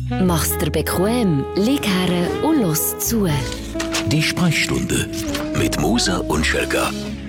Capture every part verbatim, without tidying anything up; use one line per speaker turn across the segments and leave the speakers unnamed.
Mach's dir bequem, lieg her und los zu.
Die Sprechstunde mit Musa und Schelka.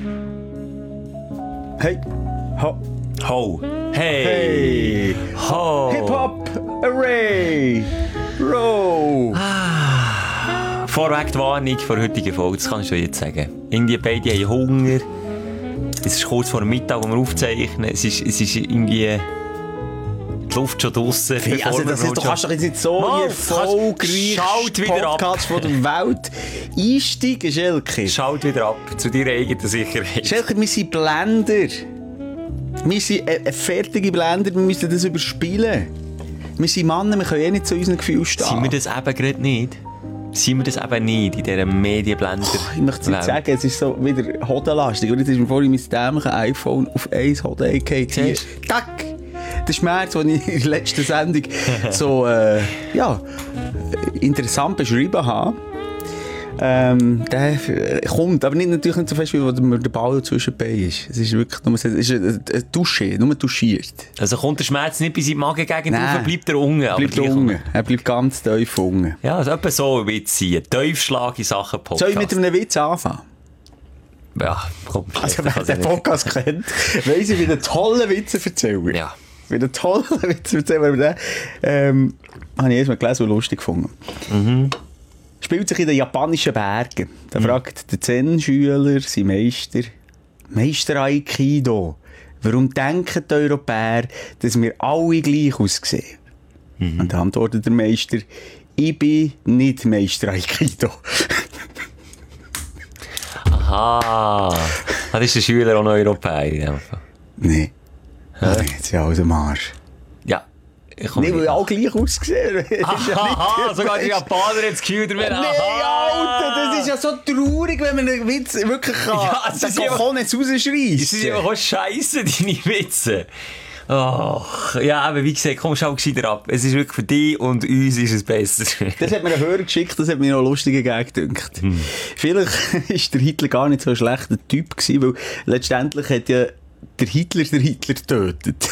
Hey, ho,
Ho. Hey.
hey,
Ho.
Hip-Hop, Array, Row.
Ah. Vorweg die Warnung vor der heutigen Folge, das kann ich schon jetzt sagen. Irgendwie beide haben Hunger. Es ist kurz vor dem Mittag, wo wir aufzeichnen. Es ist, es ist irgendwie... Die Luft schon draussen.
Hey, also das ist, du kannst doch jetzt nicht so
Mal,
erfolgreich Podcast von der Welt einsteigen, Schelke.
Schalt wieder ab, zu deiner eigenen Sicherheit.
Schelke, wir sind Blender. Wir sind äh, fertige Blender, wir müssen das überspielen. Wir sind Männer, wir können eh nicht zu unseren Gefühlen stehen.
Sind wir das eben gerade nicht? Sind wir das eben nicht in dieser Medienblender?
Oh, ich möchte jetzt sagen, es ist so wieder hodenlastig. Und jetzt ist mir vorhin mein dämliches iPhone auf eins Hoden gefallen. Tack! Der Schmerz, den ich in der letzten Sendung so äh, ja, interessant beschrieben habe, ähm, der kommt, aber nicht, natürlich nicht so fest, wie wo der Ball zwischen den Beinen ist. Es ist wirklich nur, es ist eine Dusche, nur duschiert.
Also kommt der Schmerz nicht bei seinem Magengegend rauf, bleibt er unten.
Bleibt er unten. Er bleibt ganz tief unten.
Ja, also etwa so wie es sein. Tiefschlag in Sachen Podcast.
Soll ich mit einem Witz anfangen?
Ja, komm.
Also wer den Podcast kennt, weiss ich, wie der tolle Witze erzählen.
Ja.
Wie der tolle Witze erzählen. Aber den ähm, habe ich erst mal gelesen und lustig gefunden.
Mhm.
Spielt sich in den japanischen Bergen. Da mhm. fragt der Zen-Schüler, sein Meister, Meister Aikido, warum denken die Europäer, dass wir alle gleich aussehen? Mhm. Und da antwortet der Meister, ich bin nicht Meister Aikido.
Aha. Das ist der Schüler auch noch Europäer.
Nein. Ja. Jetzt ja aus dem Arsch.
Ja.
Nee, weil wir alle gleich aussehen.
Aha, sogar die Japaner haben das Gefühl damit.
Nein, Alter, das ist ja so traurig, wenn man einen Witz wirklich kann.
Ja, das
ist ja auch nicht rausschreissen.
Das sind einfach scheisse, deine Witze. Ach, ja, aber wie gesagt, komm, schau gescheiter ab. Es ist wirklich für dich und uns ist es besser.
Das hat mir ein Hörer geschickt, das hat mir noch lustiger Gag gedacht. Hm. Vielleicht war der Hitler gar nicht so ein schlechter Typ gewesen, weil letztendlich hat ja der Hitler der Hitler getötet.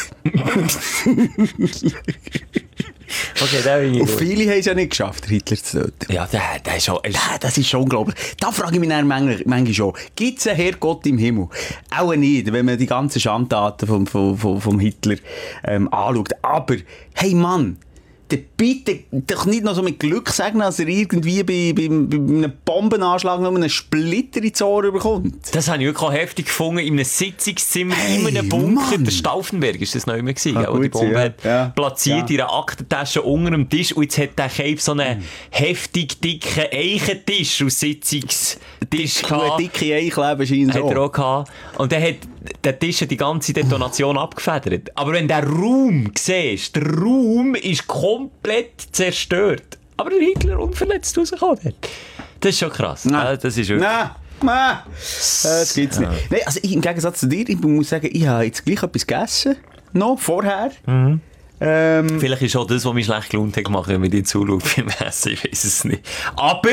Okay, der bin ich
und viele haben es ja nicht geschafft, Hitler zu töten.
Ja, der, der ist schon...
Der, das ist schon unglaublich. Da frage ich mich dann manchmal, manchmal schon, gibt es einen Herrgott im Himmel? Auch nicht, wenn man die ganzen Schandtaten vom, vom, vom, vom Hitler ähm, anschaut. Aber, hey Mann, der bitte doch nicht noch so mit Glück sagen, dass er irgendwie bei, bei, bei einem Bombenanschlag noch einen Splitter ins Ohr bekommt.
Das habe ich wirklich auch heftig gefunden, in einem Sitzungszimmer,
hey,
in einem Bunker.
Mann.
Der Stauffenberg war das noch immer gewesen,
ah,
wo die Bombe
ja.
hat
Ja.
platziert
ja.
in einer Aktentasche unter dem Tisch. Und jetzt hat der Cape so einen mm. heftig dicken Eichentisch aus Sitzungstisch
gehabt. Eine dicke Eichleben scheint so.
Hat er auch gehabt. Und der hat der Tisch hat die ganze Detonation abgefedert. Aber wenn der Raum siehst, der Raum ist komplett zerstört. Aber der Hitler unverletzt rausgekommen hat. Das ist schon krass.
Nein.
Das ist wirklich...
Nein. Nein. Das gibt's nicht. Nein, also ich, im Gegensatz zu dir, ich muss sagen, ich habe jetzt gleich etwas gegessen. Noch, vorher.
Mhm.
Ähm,
Vielleicht ist auch das, was mich schlecht gelohnt hat, gemacht, wenn man dir zuschaut beim Essen. Ich weiß es nicht. Aber...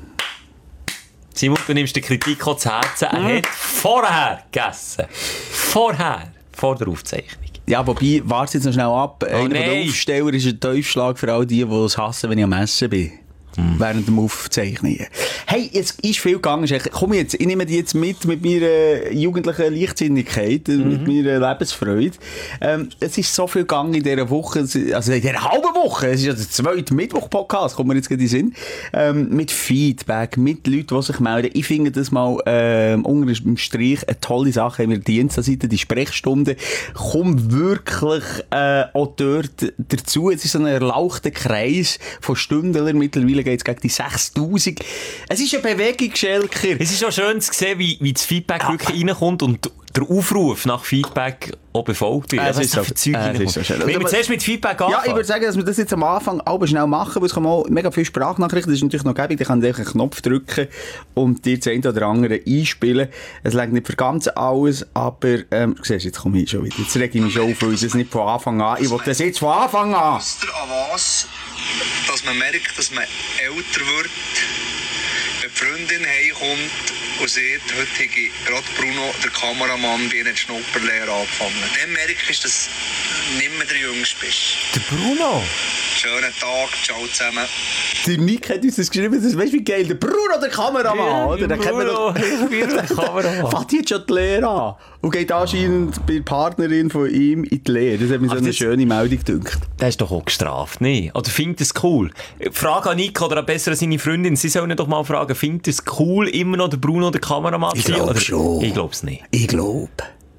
Simon, du nimmst die Kritik auch zu Herzen. Er
mhm.
hat vorher gegessen. Vorher. Vor der Aufzeichnung.
Ja, wobei, warte jetzt noch schnell ab.
Oh,
Einer der Aufsteller ist ein Tiefschlag für all die, die es hassen, wenn ich am Essen bin. Mm. Während dem Aufzeichnen. Hey, es ist viel gegangen. Komm jetzt, ich nehme die jetzt mit mit meiner jugendlichen Leichtsinnigkeit, mm-hmm. mit meiner Lebensfreude. Ähm, es ist so viel gegangen in dieser Woche, also in dieser halben Woche. Es ist ja der zweite Mittwoch-Podcast, kommt mir jetzt gerade in den Sinn. Ähm, mit Feedback, mit Leuten, die sich melden. Ich finde das mal ähm, unter dem Strich eine tolle Sache. Haben wir die Dienstseite, die Sprechstunde. Kommt wirklich äh, auch dort dazu. Es ist so ein erlauchter Kreis von Stündlern. Mittlerweile geht es gegen die sechstausend. Es ist eine Bewegung, Schelker.
Es ist auch schön zu sehen, wie, wie das Feedback ja. wirklich reinkommt und der Aufruf nach Feedback auch befolgt wird.
Äh, es ist so,
äh, ist so schön. Wenn wir zuerst mit Feedback anfangen.
Ja, ich würde sagen, dass wir das jetzt am Anfang aber schnell machen, weil es kommen auch mega viele Sprachnachrichten. Das ist natürlich noch gäbig, da kann ich einen Knopf drücken und dir das eine oder andere einspielen. Es legt nicht für ganz alles, aber ähm, du siehst, jetzt komme ich schon wieder. Jetzt rege ich mich schon auf, weil ich das nicht von Anfang an. Ich will das jetzt von Anfang an.
An was, dass man merkt, dass man älter wird, wenn die Freundin heimkommt und sieht, heute habe gerade Bruno, der Kameramann, bei einer Schnupperlehre angefangen. Dann merkst du, dass du nicht mehr der Jüngste bist.
Der Bruno?
schönen Tag. Ciao zusammen.
Der Nick hat uns das geschrieben, das weißt du wie geil, der Bruno, der Kameramann,
Ja,
oder? Den kennen wir
Bruno,
doch.
ich bin der Kameramann.
Fährt jetzt schon die Lehre an und geht anscheinend bei der Partnerin von ihm in die Lehre. Das hat mir so
Aber
eine
das-
schöne Meldung gedacht.
Der ist doch auch gestraft, ne? Oder findet es cool? Frage an Nick oder besser an seine Freundin, sie sollen doch mal fragen, findet es cool, immer noch der Bruno der Kameramann
Ich
zu sein,
glaub
oder-
schon.
Ich glaub's nicht.
Ich glaube.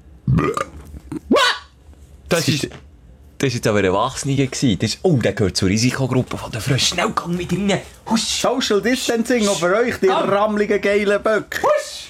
Das ist, das ist jetzt aber ein Erwachsener gewesen. Das ist, oh, der gehört zur Risikogruppe von der Frösche. Schnell, gang mit rein. Husch.
Social Distancing auf euch, die rammeligen, geilen Böcke.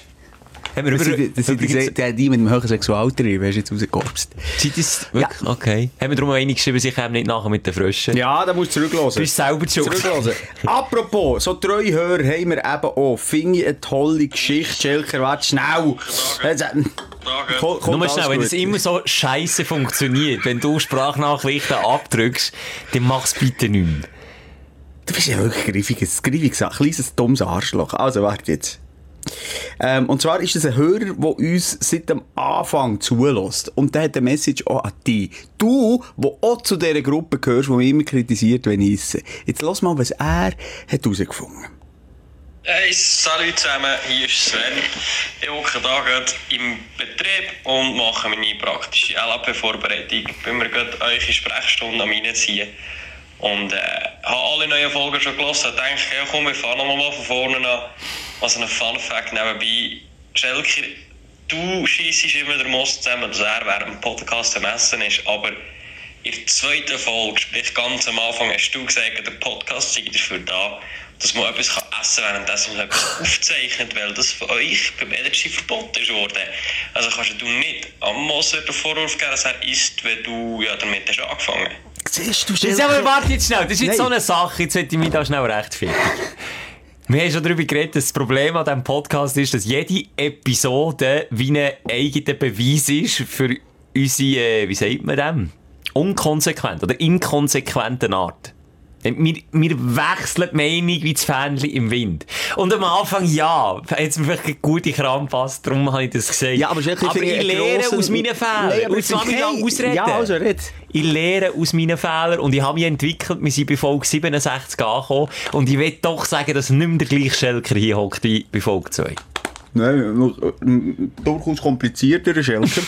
Haben wir
Das
über,
sind, das sind
übrigens-
die, die, die mit dem höheren Sexualtrieb, hast du jetzt rausgekorpst.
Sind das wirklich? Okay. Haben wir darum auch geschrieben, sie kommen nicht nachher mit den Fröschen?
Ja, da musst du zurückhören.
Du bist selber die Schuld.
Zurückhören. Apropos, so treue Hörer haben wir eben auch. Finde ich eine tolle Geschichte, Schelker, warte schnell. Jetzt, äh, kommt- kommt
Nur
alles
schnell, wenn
gut.
es immer so scheiße funktioniert, wenn du Sprachnachrichten abdrückst, dann mach's bitte nicht mehr.
Du bist ja wirklich griffiges, griffiges, kleines, dummes Arschloch. Also, warte jetzt. Ähm, und zwar ist es ein Hörer, der uns seit dem Anfang zulässt. Und der hat eine Message auch an dich. Du, der auch zu dieser Gruppe gehörst, die mich immer kritisiert, wenn ich esse. Jetzt lass mal, was er hat herausgefunden hat.
Hey, salut zusammen, hier ist Sven. Ich hocke da gerade im Betrieb und mache meine praktische L A P-Vorbereitung, wenn wir gerade eure Sprechstunde am reinziehen. Und äh, habe alle neuen Folgen schon gehört und denke, ja komm, wir fahren nochmal von vorne an. Also ein Fun-Fact nebenbei. Schelker, du scheissest immer der Most zusammen, dass er während dem Podcast am Essen ist, aber in der zweiten Folge, sprich ganz am Anfang, hast du gesagt, der Podcast sei dafür da, dass man etwas kann essen kann, währenddessen man etwas aufzeichnet, weil das für euch beim Energy verboten ist worden. Also kannst du nicht am Moser den Vorwurf geben, dass er isst, wenn du ja damit hast angefangen.
Siehst du,
Das ist aber, warte jetzt schnell, das ist jetzt
Nein.
so eine Sache, jetzt sollte ich mich da schnell rechtfertigen. Wir haben schon darüber geredet, dass das Problem an diesem Podcast ist, dass jede Episode wie ein eigener Beweis ist für unsere, äh, wie sagt man dem? Unkonsequent oder inkonsequente Art. Wir, wir wechseln die Meinung wie das Fähnchen im Wind. Und am Anfang ja, hat es mir vielleicht eine gute Kram passt, darum habe ich das gesagt.
Ja, aber, Schelker,
aber
finde
ich
einen
lehre
grossen-
aus meinen Fehlern.
Nein, aber
und
es
zwar
ist
nicht lang
okay.
ausreden.
Ja, also red.
Ich lehre aus meinen Fehlern und ich habe mich entwickelt. Wir sind bei Folge siebenundsechzig angekommen und ich will doch sagen, dass nicht mehr der gleiche Schelker hier hockt wie bei Folge zwei.
Nein, noch, äh, durchaus komplizierter Schelker.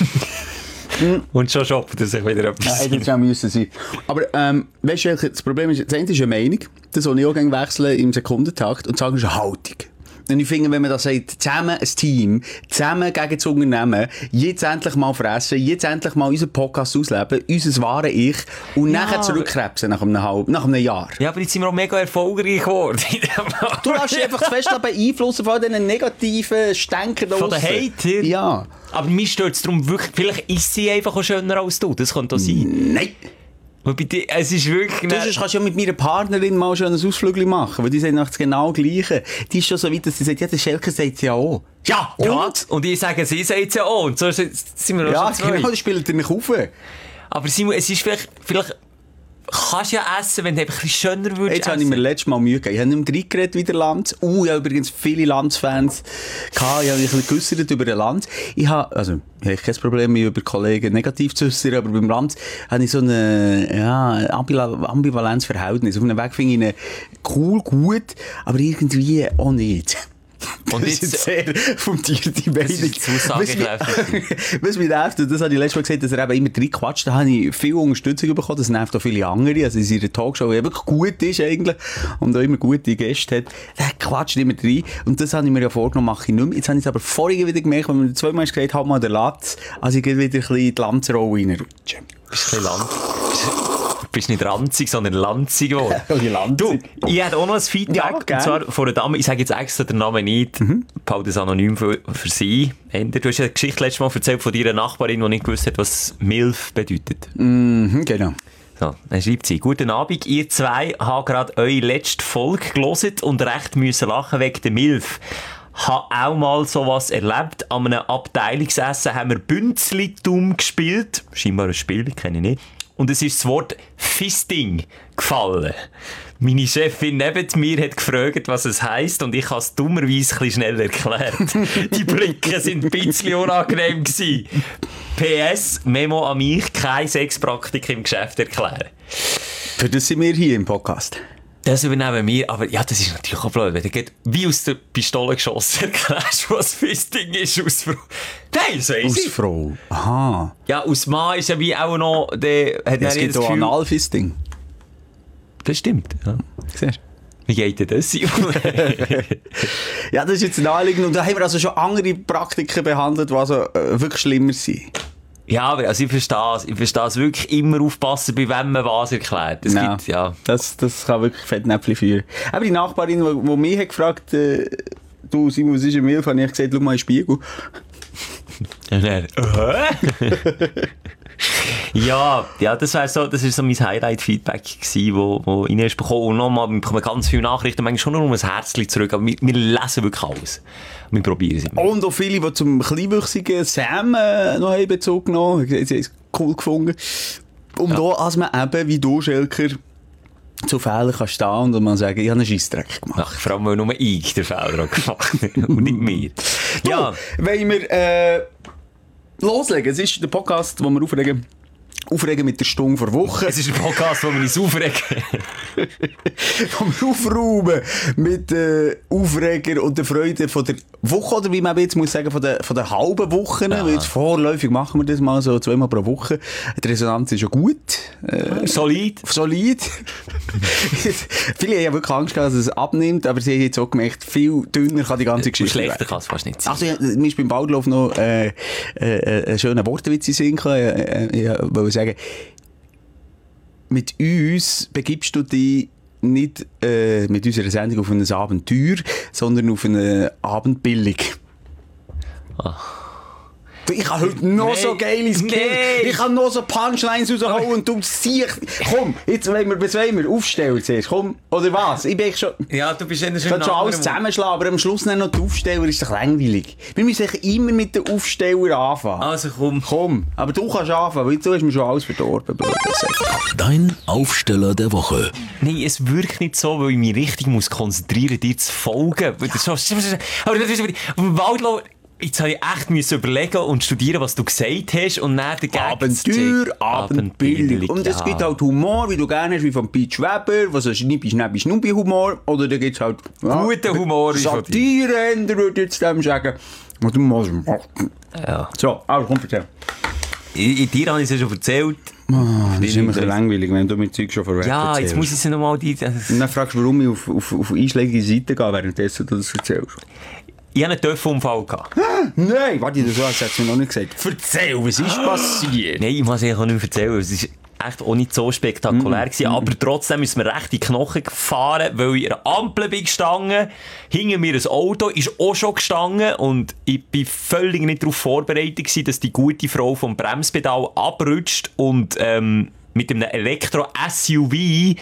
Und schon shoppen, dass ich wieder etwas...
Ja, hätte jetzt auch müssen sein. Aber, ähm, weißt du, das Problem ist, das eine ist eine Meinung, das soll ich auch gerne wechseln im Sekundentakt, und das andere ist eine Haltung. Und ich finde, wenn man das sagt, zusammen ein Team, zusammen gegen das Unternehmen, jetzt endlich mal fressen, jetzt endlich mal unseren Podcast ausleben, unser wahre Ich, und
Ja,
nachher zurückkrebsen nach einem halben, nach einem Jahr.
Ja, aber jetzt sind wir auch mega erfolgreich geworden.
Du lässt dich einfach zu fest beeinflussen von diesen negativen Stänken da
Von den
aussen.
Hatern?
Ja.
Aber mir stört es darum wirklich, vielleicht ist sie einfach auch schöner als du, das könnte auch sein.
Nein.
Aber bei dir, es ist wirklich...
Du sonst kannst du ja mit meiner Partnerin mal schon ein Ausflugli machen, weil die sagen das genau Gleiche. Die ist schon so weit, dass sie sagt, ja, der Schelker sagt es ja auch. Ja, und?
Ja, und ich sage, sie sagt es ja auch. Und so sind sind wir auch
Ja,
schon zwei.
genau, das spielt er nicht auf.
Aber Simon, es ist vielleicht... vielleicht kannst du ja essen, wenn du einfach ein bisschen schöner würdest
Jetzt habe ich mir letztes Mal Mühe gegeben. Ich habe nicht mehr reingeredet wie der Lanz. Uh, ich habe übrigens viele Lanz-Fans gehabt. Ich habe mich ein bisschen geäussert über den Lanz. Ich habe, also, ich habe kein Problem, mich über Kollegen negativ zu äußern, aber beim Lanz habe ich so eine, ja, Ambila- Ambivalenzverhältnis. Auf einem Weg finde ich ihn cool, gut, aber irgendwie auch nicht.
Und
Das ist
jetzt-
sehr fundierte Meinung.
ist aussagekräftig.
Was mich nervt, und das habe ich letztes Mal gesagt, dass er eben immer reinquatscht, da habe ich viel Unterstützung bekommen, das nervt auch viele andere, also in seiner Talkshow, die wirklich gut ist eigentlich, und auch immer gute Gäste hat, der quatscht immer rein, und das habe ich mir ja vorgenommen, mache ich nicht mehr. Jetzt habe ich es aber vorhin wieder gemerkt, wenn man zweimal gesagt hat, halt mal den Latz, also ich gehe wieder ein bisschen in die Lanzrolle reinrutschen.
bist ein bisschen Land. Du bist nicht ranzig, sondern lanzig geworden.
Oh, die Lanzig.
Du, ich hätte auch noch ein Feedback.
Ja,
und
gern.
zwar von einer Dame, ich sage jetzt extra den Namen nicht, mhm. behalte das anonym für, für sie. Du hast eine Geschichte letztes Mal erzählt von deiner Nachbarin, die nicht gewusst hat, was MILF bedeutet.
Mhm, genau.
So, dann schreibt sie, guten Abend, ihr zwei habt gerade eure letzte Folge gelesen und recht müssen lachen wegen der MILF. Habe auch mal sowas erlebt. An einem Abteilungsessen haben wir Bünzlitum gespielt. Scheinbar ein Spiel, kenne ich nicht. Und es ist das Wort Fisting gefallen. Meine Chefin neben mir hat gefragt, was es heisst, und ich habe es dummerweise ein bisschen schnell erklärt. Die Blicke sind ein bisschen unangenehm gewesen. P S, Memo an mich, kein Sexpraktik im Geschäft erklären.
Für das sind wir hier im Podcast.
Das übernehmen wir, aber ja, das ist natürlich auch blöd, wenn du wie aus der Pistole geschossen erklärst, was Fisting ist aus Frau. Nein, das weiss
Aus
ich.
Frau. Aha.
Ja, aus Mann ist ja wie auch noch, der hat
Es gibt auch Analfisting.
Das stimmt, ja.
Siehst du?
Wie geht denn das, Simon?
Ja, das ist jetzt naheliegend. Und da haben wir also schon andere Praktiken behandelt, die also äh, wirklich schlimmer sind.
Ja, aber also ich verstehe es. Ich verstehe es wirklich, immer aufpassen, bei wem man was erklärt. Das
Ja,
gibt, ja.
Das, das kann wirklich Fettnäpfchen führen. Aber die Nachbarin, die, die mich hat gefragt äh, du Simon, was ist ein Milf, habe ich gesagt, schau mal in den Spiegel.
Und dann, äh? ja, ja, das war so, das ist so mein Highlight-Feedback gewesen, wo, wo ich erst bekommen. Und nochmal, wir bekommen ganz viele Nachrichten, manchmal schon nur um ein Herzchen zurück, aber wir, wir lesen wirklich alles. Wir probieren es immer.
Und auch viele, die zum kleinwüchsigen Sam äh, noch haben Bezug genommen haben. Sie haben es cool gefunden. Und
Ja.
da, als man eben, wie du, Schelker, zu Fehlern kann stehen und man sagen, ich habe einen Scheissdreck gemacht.
Ach, vor allem, weil nur ich den Fehler gemacht habe und nicht mir. Ja,
Du, wollen wir äh, loslegen? Es ist der Podcast, wo wir aufregen, aufregen mit der Stunde vor Woche.
es ist ein Podcast, wo wir uns aufregen.
Wo wir aufräumen mit äh, Aufreger und der Freude von der Woche, oder wie man jetzt muss sagen, von der, von der halben Woche.
Ja.
Weil jetzt vorläufig machen wir das mal so zweimal pro Woche. Die Resonanz ist ja gut. Äh,
Solid.
solid. Viele haben ja wirklich Angst gehabt, dass es abnimmt, aber sie haben jetzt auch gemerkt, viel dünner kann die ganze
Und
Geschichte
schlechter
werden.
kann es fast nicht sein.
Also, ja, mir ist beim Waldlauf noch äh, äh, einen schönen Wortwitz in den Sinn gekommen. Äh, äh, ich wollte sagen, mit uns begibst du dich nicht äh, mit unserer Sendung auf ein Abenteuer, sondern auf eine Abendbildung. Du, ich habe heute noch
Nein.
so geile Skills.
Nein.
Ich kann noch so Punchlines rausholen und du siehst. Komm, jetzt wollen wir, was wollen wir? Aufstellen zuerst. Komm, oder was? Ich bin schon...
Ja, du bist eher
Ich kann schon alles zusammenschlagen, aber am Schluss dann noch die Aufsteller ist doch langweilig. Wir müssen immer mit den Aufstellern anfangen.
Also komm.
Komm, aber du kannst anfangen, weil du hast mir schon alles verdorben.
Dein Aufsteller der Woche.
Nein, es wirkt nicht so, weil ich mich richtig muss konzentrieren muss, dir zu folgen. Weil das so, aber das ist, Waldlauf, jetzt habe ich echt müssen überlegen und studieren, was du gesagt hast und dann den Gag
Abenteuer,
zu zeigen.
Abendbildung. Und es
ja.
gibt halt Humor, wie du gerne hast, wie von Pete Weber, was ist Schnippi, Schnappi, Schnuppi Humor. Oder da gibt es halt...
Guter Humor ist von dir.
Satire, würde ich jetzt dem sagen. Was du machst.
Ja.
So, also komm, erzähl.
Ich, ich, dir habe ich es ja schon erzählt.
Das ist immer ein bisschen langweilig, wenn du mit Zeug schon vorweg
Ja,
erzählst.
jetzt muss ich sie nochmal... Die,
Und dann fragst du, warum ich auf, auf, auf einschlägige Seiten gehe, währenddessen du das erzählst.
ich hatte einen Töpfunfall gehabt.
Nein, warte, das hast du mir noch nicht gesagt. Erzähl, was ist passiert?
Nein, ich muss es auch nicht mehr erzählen. Es ist echt auch nicht so spektakulär gewesen, aber trotzdem ist mir recht in die Knochen gefahren, weil ich an der Ampel bin gestanden, hinter mir ein Auto ist auch schon gestanden und ich bin völlig nicht darauf vorbereitet gewesen, dass die gute Frau vom Bremspedal abrutscht und ähm, mit einem Elektro-S U V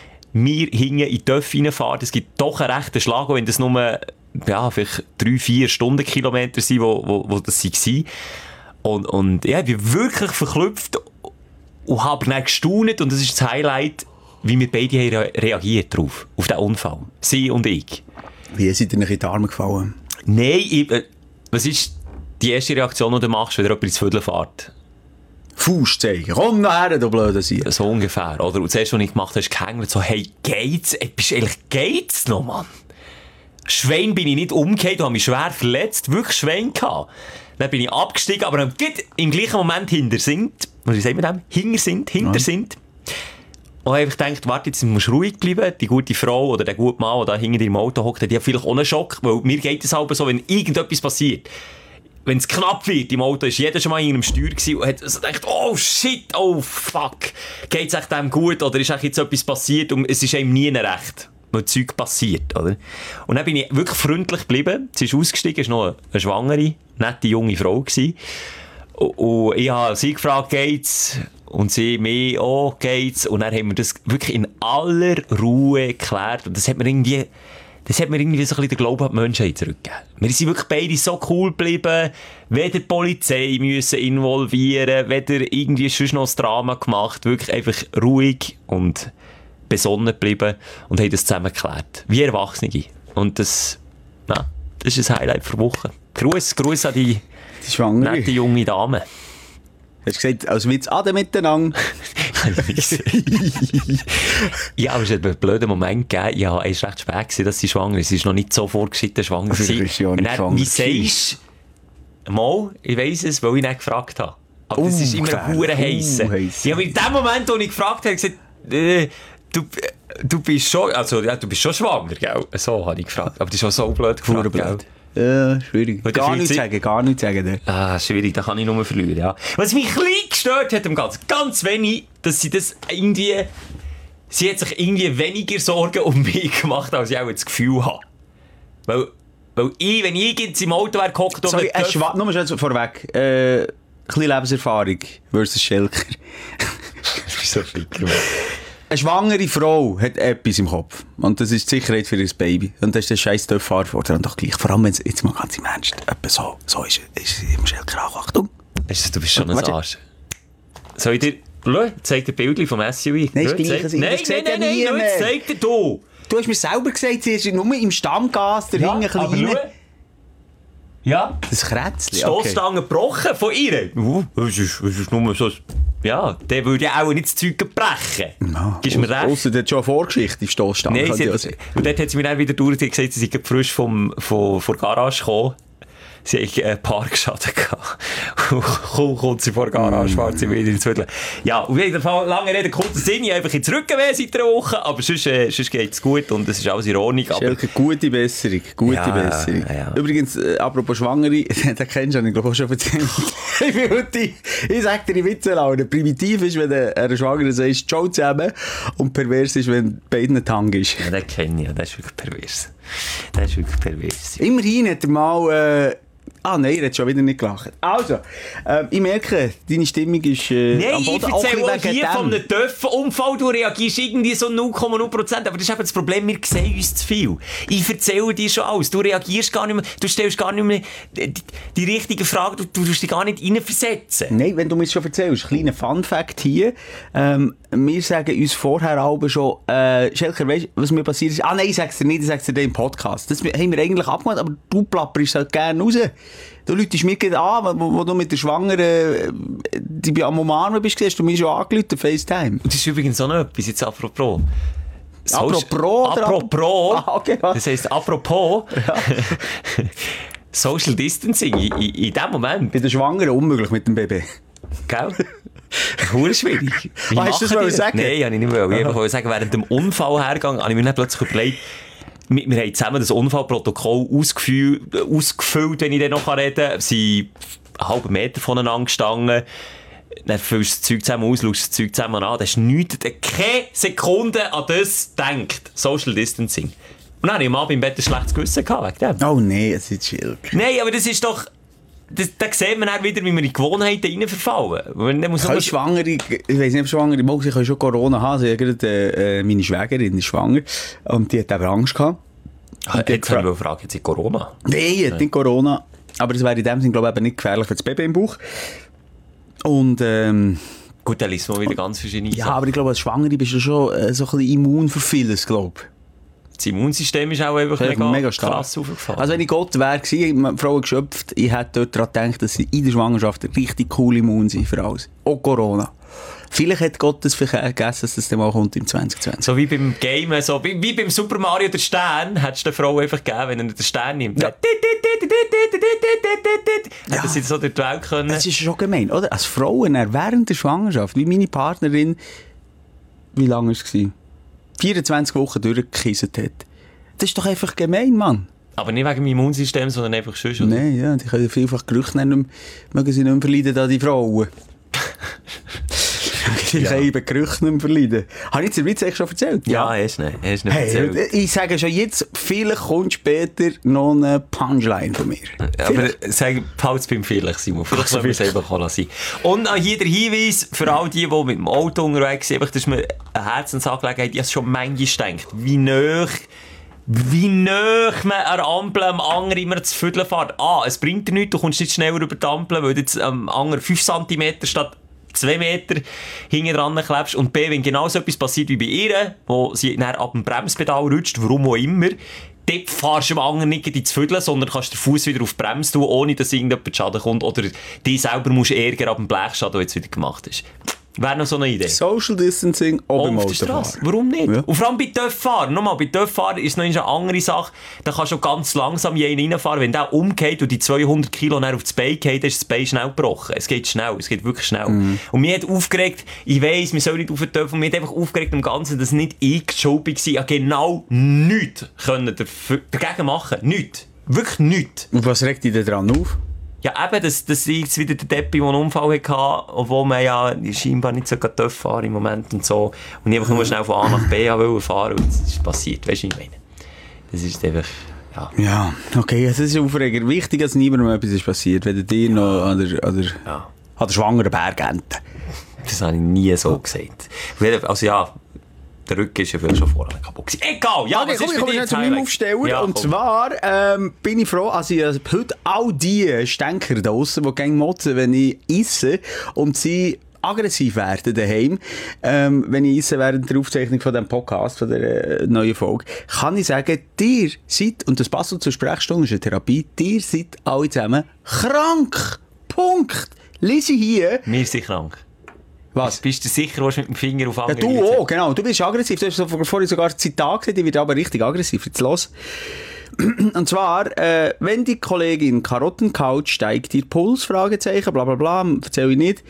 mir hinten in die Töpfe reinfahren. Es gibt doch einen rechten Schlag, auch wenn das nur ja, vielleicht drei, vier Stundenkilometer sind, wo, wo, wo das waren. Und, und ja, ich bin wirklich verklüpft und habe dann gestaunt, und das ist das Highlight, wie wir beide haben re- reagiert drauf, auf den Unfall. Sie und ich.
Wie sind dir in die Arme gefallen?
Nein, ich, äh, was ist die erste Reaktion, die du machst, wenn dir jemand ins Viertel fährt?
Faust zeigen. Komm nachher, du blöder Sieg.
So ungefähr, oder? Und das erste, was ich gemacht habe, ist gehängt, so, hey, geht's? Ey, bist du eigentlich, geht's noch, Mann? Schwein bin ich nicht umgekehrt, habe mich schwer verletzt, wirklich Schwein gehabt. Dann bin ich abgestiegen, aber im, im gleichen Moment hinter sind, wie sagt man das? Hinter sind, hinter
Ja.
sind. Und ich habe gedacht, warte, jetzt musst du ruhig bleiben. Die gute Frau oder der gute Mann, der da hinter dir im Auto hockt, die hat vielleicht auch einen Schock, weil mir geht es halt so, wenn irgendetwas passiert. Wenn es knapp wird im Auto, ist jeder schon mal in einem Steuer gewesen und hat so gedacht, oh shit, oh fuck, geht's echt dem gut oder ist echt jetzt etwas passiert und es ist einem nie recht, weil Zeug passiert, oder? Und dann bin ich wirklich freundlich geblieben. Sie ist ausgestiegen, ist noch eine schwangere, nette junge Frau gewesen. Und ich habe sie gefragt, geht's? Und sie mir, oh, geht's? Und dann haben wir das wirklich in aller Ruhe geklärt. Und das hat mir irgendwie, das hat mir irgendwie so ein bisschen den Glauben an die Menschheit zurückgegeben. Wir sind wirklich beide so cool geblieben, weder die Polizei müssen involvieren, weder irgendwie sonst noch ein Drama gemacht, wirklich einfach ruhig und besonnen geblieben und haben das zusammen geklärt. Wie Erwachsene. Und das, na, das ist ein Highlight für Woche. Gruß, Gruß an die
Die Schwangere.
nette junge Dame.
Hast du gesagt, als Witz, Ade miteinander.
Ja, aber es hat einen blöden Moment gegeben. Ja, es war recht spät gewesen, dass sie schwanger ist. Sie ist noch nicht so vorgeschritten schwanger gewesen.
ist ja nicht schwanger.
Wie sagst du, mal, ich weiss es, weil ich nicht gefragt habe. Aber das
Uh,
ist immer ein hure heiß.
uh, heiss.
Ja, aber in dem Moment, wo ich gefragt habe, gesagt, äh, du, du bist schon, also, ja, du bist schon schwanger, gell? So habe ich gefragt. Aber das ist schon so blöd gefragt, gell?
Ja, schwierig.
Weil
Gar
der
nichts
fühlt
sagen, gar nichts sagen.
Ah, schwierig, da kann ich nur verlieren, ja. Was mich ein bisschen gestört hat am Ganzen, ganz wenig, dass sie das irgendwie, sie hat sich irgendwie weniger Sorgen um mich gemacht, als ich auch das Gefühl habe. Weil, weil ich, wenn ich jetzt im Auto wäre gehockt und
Sorry,
nicht
äh, Schwa- nur mal schnell vorweg. Äh, ein bisschen Lebenserfahrung versus Schelker.
so ficker.
Eine schwangere Frau hat etwas im Kopf. Und das ist die Sicherheit für ihr Baby. Und das ist der scheiß Töpffahrer vor dir. Und doch gleich. Vor allem, wenn es jetzt mal ganz im Ernst, etwa so, so ist, ist es im Schelker auch. Achtung.
Weißt du, du bist schon ein
Warte.
Arsch. Soll ich dir... Schau, zeig dir Bildchen vom S U V.
Nein,
Schau,
das Gleiche.
zeig-
Das
Nein,
sieht
nein,
ja
nein, nein,
niemand.
schau, jetzt zeig dir du.
Du hast mir selber gesagt, sie ist nur im Stammgas, der Ring ein bisschen
aber
rein.
schau. Ja,
Das Krätzchen,
die
okay.
Stoßstange gebrochen von ihr. Uh, das ist, das ist nur so... Ja, der würde ja auch nicht das Zeug brechen.
Ja,
Gibst du mir recht?
Ausser der hat schon eine Vorgeschichte im Stoßstange.
Nein,
kann
sie
ich auch
hat,
sagen.
und dort hat sie mir dann wieder durch gesagt, sie sei frisch vom, vom, von der Garage gekommen. Sie hatte einen Parkschaden gehabt. Und kaum kommt sie vor der Garage, fährt sie wieder ins Viertel. Ja, auf jeden Fall, lange Rede, kurzer Sinn, ich habe einfach ins Rücken weh seit einer Woche, aber sonst, äh, sonst geht es gut und es ist alles in Ordnung. Aber
Schelke, gute Besserung, gute
Ja,
Besserung.
ja.
Übrigens, äh, apropos Schwangere, den kennst du, habe ich glaube auch schon erzählt. ich bin heute, ich sag dir die Witze laune. Primitiv ist, wenn du einer Schwangeren sagst, ciao zusammen, und pervers ist, wenn beiden Tang ist.
ja, den kenne ich, ja, das ist wirklich pervers. Das ist wirklich pervers.
Immerhin hat er mal, äh, ah nein, er hat schon wieder nicht gelacht. Also, äh, ich merke, deine Stimmung ist äh,
Nein,
am
ich
Boden, auch
erzähle
ein
auch
bisschen
hier
wegen
von
dem.
einem Töpfenunfall, du reagierst irgendwie so null Komma null Prozent, aber das ist eben das Problem, wir sehen uns zu viel. Ich erzähle dir schon alles, du reagierst gar nicht mehr, du stellst gar nicht mehr die, die richtige Frage, du, du tust dich gar nicht reinversetzen.
Nein, wenn du mir schon erzählst, kleiner Fun-Fact hier. Ähm, wir sagen uns vorher alle schon, äh, Schelker, weißt du, was mir passiert ist? Ah nein, ich sag's dir nicht, ich sag's dir im Podcast. Das haben wir eigentlich abgemacht, aber du plapperst halt gerne raus. Du läutest mir gerade an, wo, wo du mit der Schwangeren, äh, die bei am Umarmen bist, hast du mich schon angerufen, FaceTime.
Und das ist übrigens auch noch etwas, jetzt apropos.
Apropos oder
Apropos.
Ah, okay, was?
Das heisst, apropos. Social Distancing in, in, in dem Moment.
Bei der Schwangeren unmöglich mit dem Baby.
Gell? Hure schwierig. Wie
Ah, hast du das
machen
wollen
die
sagen?
Nein, habe ich nicht wollen. Ich wollte sagen, während dem Unfall hergegangen, habe ich mir dann plötzlich überlegt, wir, wir haben zusammen das Unfallprotokoll ausgefüllt, ausgefüllt, wenn ich dann noch reden kann. Wir sind einen halben Meter voneinander gestanden. Dann füllst du das Zeug zusammen aus, schaust das Zeug zusammen an. Da hast du nichts, keine Sekunde an das gedacht. Social Distancing. Und dann habe ich am Abend im Bett ein schlechtes Gewissen gehabt wegen dem.
Oh nein, es ist Schelker.
Nein, aber das ist doch... Das, da sieht man dann wieder, wie wir in Gewohnheiten rein verfallen. Weil dann muss
Können
nur-
Schwangere, ich weiss nicht, ob Schwangere, mal, sie können schon Corona haben. Sie hat gerade, äh, meine Schwägerin ist schwanger. Und die hat aber Angst gehabt.
Ah, jetzt habe ich eine Frage, jetzt ist Corona.
Nein, hat nicht Corona. Aber es wäre in dem Sinne, glaube ich, eben nicht gefährlich für das Baby im Bauch. Und, ähm,
Gut, dann liest man wieder ganz verschiedene
ja,
Sachen.
aber ich glaube, als Schwangere bist du schon äh, so ein bisschen immun für vieles, glaube ich.
Das Immunsystem ist auch einfach
Das ist
mega,
mega stark.
krass aufgefallen.
Also wenn ich Gott wäre, gewesen, die Frau geschöpft, ich hätte dort daran gedacht, dass sie in der Schwangerschaft richtig cool immun sind für alles. Auch Corona. Vielleicht hat Gott das vergessen, dass das dann mal kommt im zwanzig zwanzig.
so wie beim Game, so wie, wie beim Super Mario der Stern, hättest du der Frau einfach gegeben, wenn er den Stern nimmt.
Ja.
Ja. Hätten sie so durch die Welt können.
Das ist schon gemein, oder? Als Frauen während der Schwangerschaft, wie meine Partnerin, wie lange war es? vierundzwanzig Wochen durchgekisset hat. Das ist doch einfach gemein, Mann.
Aber nicht wegen dem Immunsystem, sondern einfach schon. oder?
Nein, ja, die können vielfach Gerüche nicht mehr, mögen sie nicht mehr verleiden, da die Frauen. Die können eben Gerüche nicht mehr verleiden. Habe ich dir den Witz eigentlich schon erzählt?
Ja, hast du nicht. Hast du nicht
Hey,
erzählt.
ich sage schon jetzt, vielleicht kommt später noch eine Punchline von mir.
Aber sag, behalt's beim Vielleicht, Simon. Vielleicht sollen wir es einfach auch lassen. Und auch hier der Hinweis für all die, die mit dem Auto unterwegs sind, einfach, das ist mir eine Herzensangelegenheit. Ich habe schon manchmal gedacht, wie nöch, wie nöch man an der Ampel am anderen immer zu Vierteln fährt. A, es bringt dir nichts, du kommst nicht schneller über die Ampel, weil du jetzt am anderen fünf Zentimeter statt zwei Meter hinten dran klebst. Und B, wenn genau so etwas passiert wie bei ihr, wo sie dann ab dem Bremspedal rutscht, warum auch immer, dort fahrst du am anderen nicht ins Vierteln, sondern kannst den Fuß wieder auf die Bremse tun, ohne dass irgendjemand Schaden kommt. Oder dich selber musst ärgern ab dem Blechschaden, der jetzt wieder gemacht ist. Wäre noch so eine Idee.
Social Distancing auch beim
auf der
Autofahren.
Straße. Warum nicht?
Ja.
Und vor allem bei Töpffahren. Nochmal, bei Töpffahren ist noch eine andere Sache. Da kannst du ganz langsam je reinfahren. Wenn der umgeht und die zweihundert Kilo auf das Bein geht, dann ist das Bein schnell gebrochen. Es geht schnell, es geht wirklich schnell. Mm. Und mich hat aufgeregt, ich weiss, wir sollen nicht auf den Töpfen, mich hat einfach aufgeregt im Ganzen, dass nicht ich schuldig war. Ja, genau nichts können dafür, dagegen machen. Nichts. Wirklich nichts.
Und was regt dich denn dran auf?
Ja, eben, dass, dass ich jetzt wieder der Deppi, der einen Unfall hatte, obwohl man ja scheinbar nicht so gut fahren im Moment und so. Und ich einfach nur schnell von A nach B wollte fahren und das ist passiert. Weißt du, was ich meine? Das ist einfach, ja.
Ja, okay, das ist aufregend. Wichtig, dass niemandem etwas ist passiert, wenn dir noch an der, an der,
Ja.
an der schwangeren Bergente.
Das habe ich nie so gesagt. Also ja, der Rücken ist ja vielleicht schon vorher kaputt gewesen. Egal, ja,
Okay,
was
komm,
ist
ich
bei
komme
dir
jetzt zu meinem Aufsteller.
Ja,
und
komm.
zwar ähm, bin ich froh, also ich habe heute all die Stänker da draussen, die gerne motzen, wenn ich esse und sie aggressiv werden daheim, ähm, wenn ich esse während der Aufzeichnung von diesem Podcast, von der äh, neuen Folge, kann ich sagen, ihr seid, und das passt auch zur Sprechstunde, ist eine Therapie, ihr seid alle zusammen krank. Punkt. Lisi hier.
Wir sind krank.
Was?
Bist du sicher, was mit dem Finger auf
Ja,
andere
du
Leute-
auch, genau. Du bist aggressiv. Du hast so vorhin sogar ein Zitat gesehen, die wird aber richtig aggressiv. Jetzt los. Und zwar, äh, wenn die Kollegin Karottenkaut steigt ihr Puls, Fragezeichen, bla bla bla, erzähle ich nicht.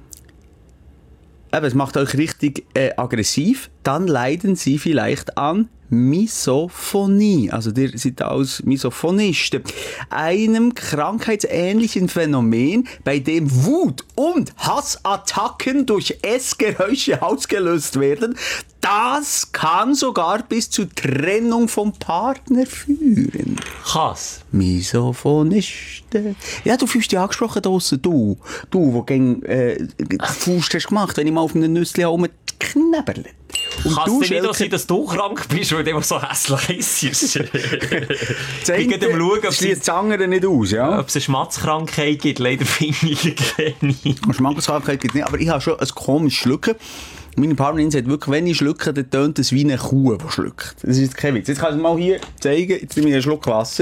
Eben, es macht euch richtig äh, aggressiv, dann leiden sie vielleicht an Misophonie. Also, ihr seid als Misophonisten. Einem krankheitsähnlichen Phänomen, bei dem Wut- und Hassattacken durch Essgeräusche ausgelöst werden. Das kann sogar bis zur Trennung vom Partner führen.
Kass.
Misophonisten. Ja, du fühlst dich angesprochen draussen, du. Du, wo gegen äh, die Faust hast gemacht, wenn ich mal auf einem Nüssli rumknäberle. Und
Kann
du,
es denn nicht auch
Schelke,
sein, dass du krank bist, weil du immer so hässlich isst?
das
Ich
eine
bin am schauen, ob es,
schließt das andere nicht aus, ja?
ob es eine Schmatzkrankheit gibt. Leider finde ich keine.
Schmackenskrankheit gibt es nicht, aber ich habe schon ein komisches Schlucken. Meine Partnerin sagt wirklich, wenn ich schlucke, dann tönt es wie eine Kuh, die schluckt. Das ist jetzt kein Witz. Jetzt kann ich es mal hier zeigen. Jetzt nehme ich einen Schluck Wasser.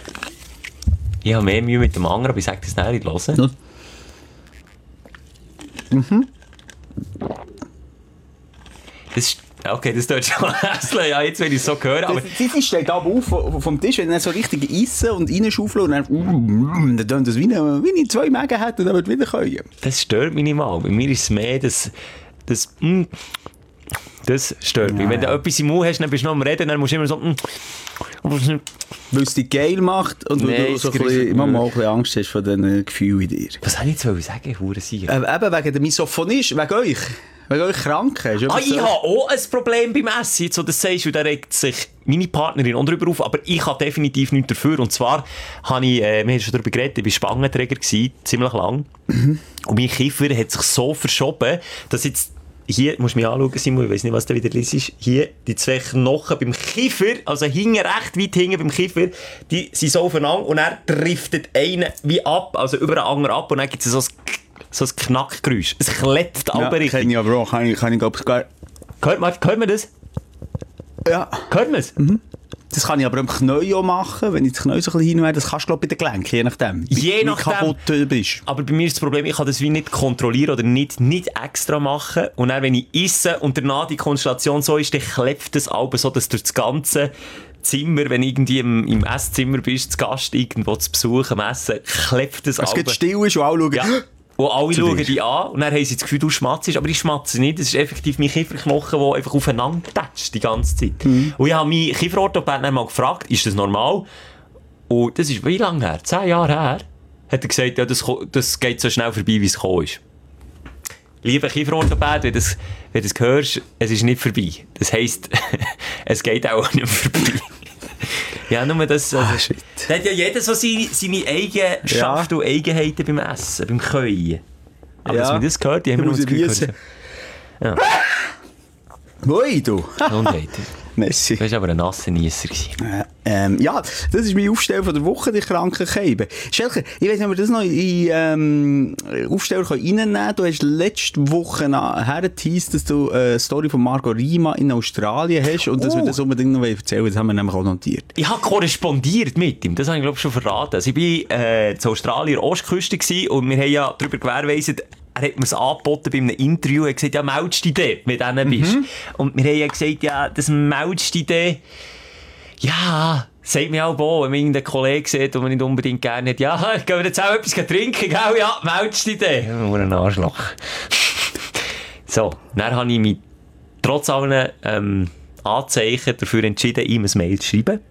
Ich habe mehr Mühe mit dem anderen, aber ich sage das nicht hören.
Mhm.
Das ist, okay, das tut schon hässlich. Ja, jetzt will ich es so hören. Aber
Sie steht aber auf vom- vom Tisch, wenn er so richtig essen und reinschaufeln und dann, mm, dann tönt das wie eine, wie eine zwei Mägen hätte und dann wird wieder können.
das stört mich nicht mal. Bei mir ist es mehr das... das mm, das stört mich.
Ja,
Wenn du
ja.
etwas im Mund hast, dann bist du noch am Reden, dann musst du immer so... Mm,
Weil es dich geil macht und weil
Nein,
du so ein
es
bisschen,
greift-
immer mal ein bisschen Angst hast von diesen Gefühlen in dir.
was soll ich jetzt wollen sagen, Hurensieg?
Äh, eben wegen der Misophonist, wegen euch. Wegen euch Kranken. Ist
Ah,
etwas
ich
so-
habe auch ein Problem beim Essen. Jetzt, wo du das sagst, und da regt sich meine Partnerin auch drüber auf, aber ich habe definitiv nichts dafür. Und zwar habe ich, äh, wir haben schon darüber geredet, ich war Spangenträger gewesen, ziemlich lang.
Mhm.
Und mein Kiefer hat sich so verschoben, dass jetzt hier, musst du mich anschauen, Simon, ich weiss nicht, was da wieder ist, hier, die zwei Knochen beim Kiefer, also hinten, recht weit hinten beim Kiefer, die sind so aufeinander und er driftet einen wie ab, also über den anderen ab und dann gibt es so ein, so ein Knackgeräusch. Es klebt
Ja,
aber richtig.
kenne ich aber auch. Kann ich, kann ich glaube sogar...
Hört man, hört man das?
Ja.
Hört man es?
Das kann ich aber am Knie auch machen, wenn ich das Knie so ein bisschen hinwerde. Das kannst du, glaube ich, bei den Gelenken, je nachdem. Wie-
Je
wie
nachdem.
kaputt du bist.
Aber bei mir ist das Problem, ich kann das wie nicht kontrollieren oder nicht, nicht extra machen. Und dann, wenn ich esse und danach die Konstellation so ist, dann klebt das aber so, dass durch das ganze Zimmer, wenn du irgendwie im, im Esszimmer bist, zu Gast irgendwo zu Besuch am Essen, klebt das
Es
aber.
geht still ist und alle schauen...
Ja. Und alle
Zu
schauen
dir.
dich an und dann haben sie das Gefühl, du schmatzt, aber ich schmatze nicht. Das ist effektiv mein Kieferknochen, der einfach aufeinander tätscht die ganze Zeit.
Mhm.
Und ich habe meinen Kieferorthopäden dann mal gefragt, ist das normal? Und das ist wie lange her? Zehn Jahre her. Hat er gesagt, ja, das, ko- das geht so schnell vorbei, wie es gekommen ist. Lieber Kieferorthopäde, wenn du das, wenn du das hörst, es ist nicht vorbei. Das heisst, es geht auch nicht vorbei. Ja, nur das... Also,
Ah, shit.
da hat ja jeder so seine, seine Eigenschaften und Eigenheiten beim Essen, beim Köien. Aber
Ja.
dass man das gehört, die haben
Da
wir noch
muss
das
ich
Gefühl
niesen.
gehört.
Ui, du.
Gesundheit.
Messi.
Du warst aber ein nasser Niesser gewesen.
Äh, ähm, ja, das ist mein Aufsteller von der Woche, die Krankenkeiben. Schelke, ich weiss nicht, ob wir das noch in ähm, Aufsteller reinnehmen können. Du hast letzte Woche hergeteased, dass du eine Story von Margot Rima in Australien hast und dass
Oh.
wir das unbedingt noch erzählen wollen. Das haben wir nämlich auch notiert.
Ich habe korrespondiert mit ihm, das habe ich glaube ich schon verraten. Also ich war äh, zu Australien, Ostküste gewesen, und wir haben ja darüber gewährleistet, er hat mir es angeboten bei einem Interview, er hat gesagt, ja, meldest dich dort, mit denen bist. Mhm. Und wir haben ja gesagt, ja, das meldest dich dort, ja, sagt mir auch, wo, wenn man irgendeinen Kollegen sieht, den man nicht unbedingt gerne hat, ja, gehen wir jetzt auch etwas trinken, gell? Ja, meldest dich dort. Ja, nur ein Arschloch. So, dann habe ich mich trotz allen ähm, Anzeichen dafür entschieden, ihm ein Mail zu schreiben.